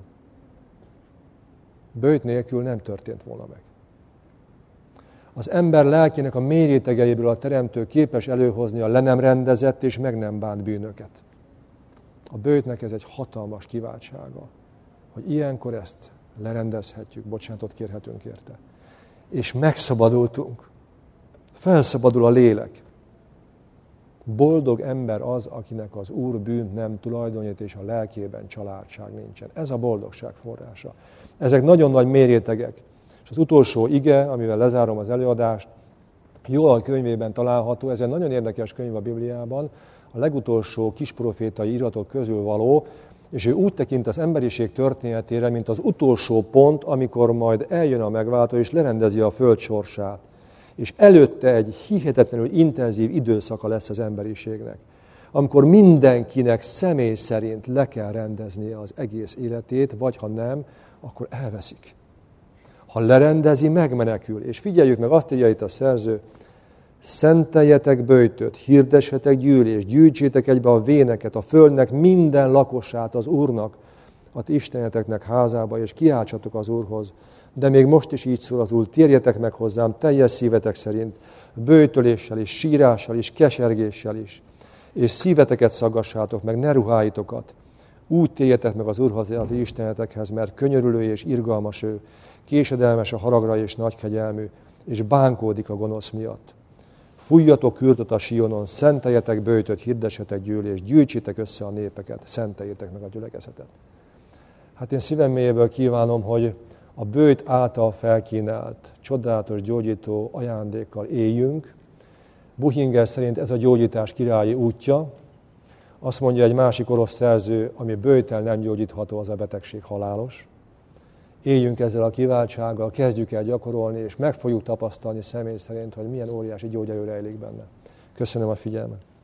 Böjt nélkül nem történt volna meg. Az ember lelkének a mély rétegeiből a Teremtő képes előhozni a le nem rendezett és meg nem bánt bűnöket. A böjtnek ez egy hatalmas kiváltsága, hogy ilyenkor ezt lerendezhetjük, bocsánatot kérhetünk érte. És megszabadultunk. Felszabadul a lélek. Boldog ember az, akinek az Úr bűnt nem tulajdonít, és a lelkében családság nincsen. Ez a boldogság forrása. Ezek nagyon nagy mérétegek. És az utolsó ige, amivel lezárom az előadást, Joel könyvében található, ez egy nagyon érdekes könyv a Bibliában, a legutolsó kisprofétai iratok közül való, és ő úgy tekint az emberiség történetére, mint az utolsó pont, amikor majd eljön a megváltó, és lerendezi a föld sorsát. És előtte egy hihetetlenül intenzív időszaka lesz az emberiségnek, amikor mindenkinek személy szerint le kell rendeznie az egész életét, vagy ha nem, akkor elveszik. Ha lerendezi, megmenekül. És figyeljük meg, azt írja itt a szerző, szenteljetek böjtöt, hirdessetek gyűlést, gyűjtsétek egybe a véneket, a földnek minden lakosát az Úrnak, a ti isteneteknek házába, és kiáltsatok az Úrhoz. De még most is így szól az Úr, térjetek meg hozzám teljes szívetek szerint, böjtöléssel is, sírással is, kesergéssel is, és szíveteket szaggassátok meg, ne ruháitokat. Úgy térjetek meg az Úrhoz, a ti istenetekhez, mert könyörülő és irgalmas ő, késedelmes a haragra és nagykegyelmű, és bánkódik a gonosz miatt. Fújjatok kürtöt a Sionon, szenteljetek böjtöt, hirdessetek gyűlést, gyűjtsétek össze a népeket, szenteljétek meg a gyülekezetet. Hát én szívem mélyéből kívánom, hogy a böjt által felkínált, csodálatos gyógyító ajándékkal éljünk. Buchinger szerint ez a gyógyítás királyi útja. Azt mondja egy másik orosz szerző, ami böjttel nem gyógyítható, az a betegség halálos. Éljünk ezzel a kiváltsággal, kezdjük el gyakorolni, és meg fogjuk tapasztalni személy szerint, hogy milyen óriási gyógyerő rejlik benne. Köszönöm a figyelmet!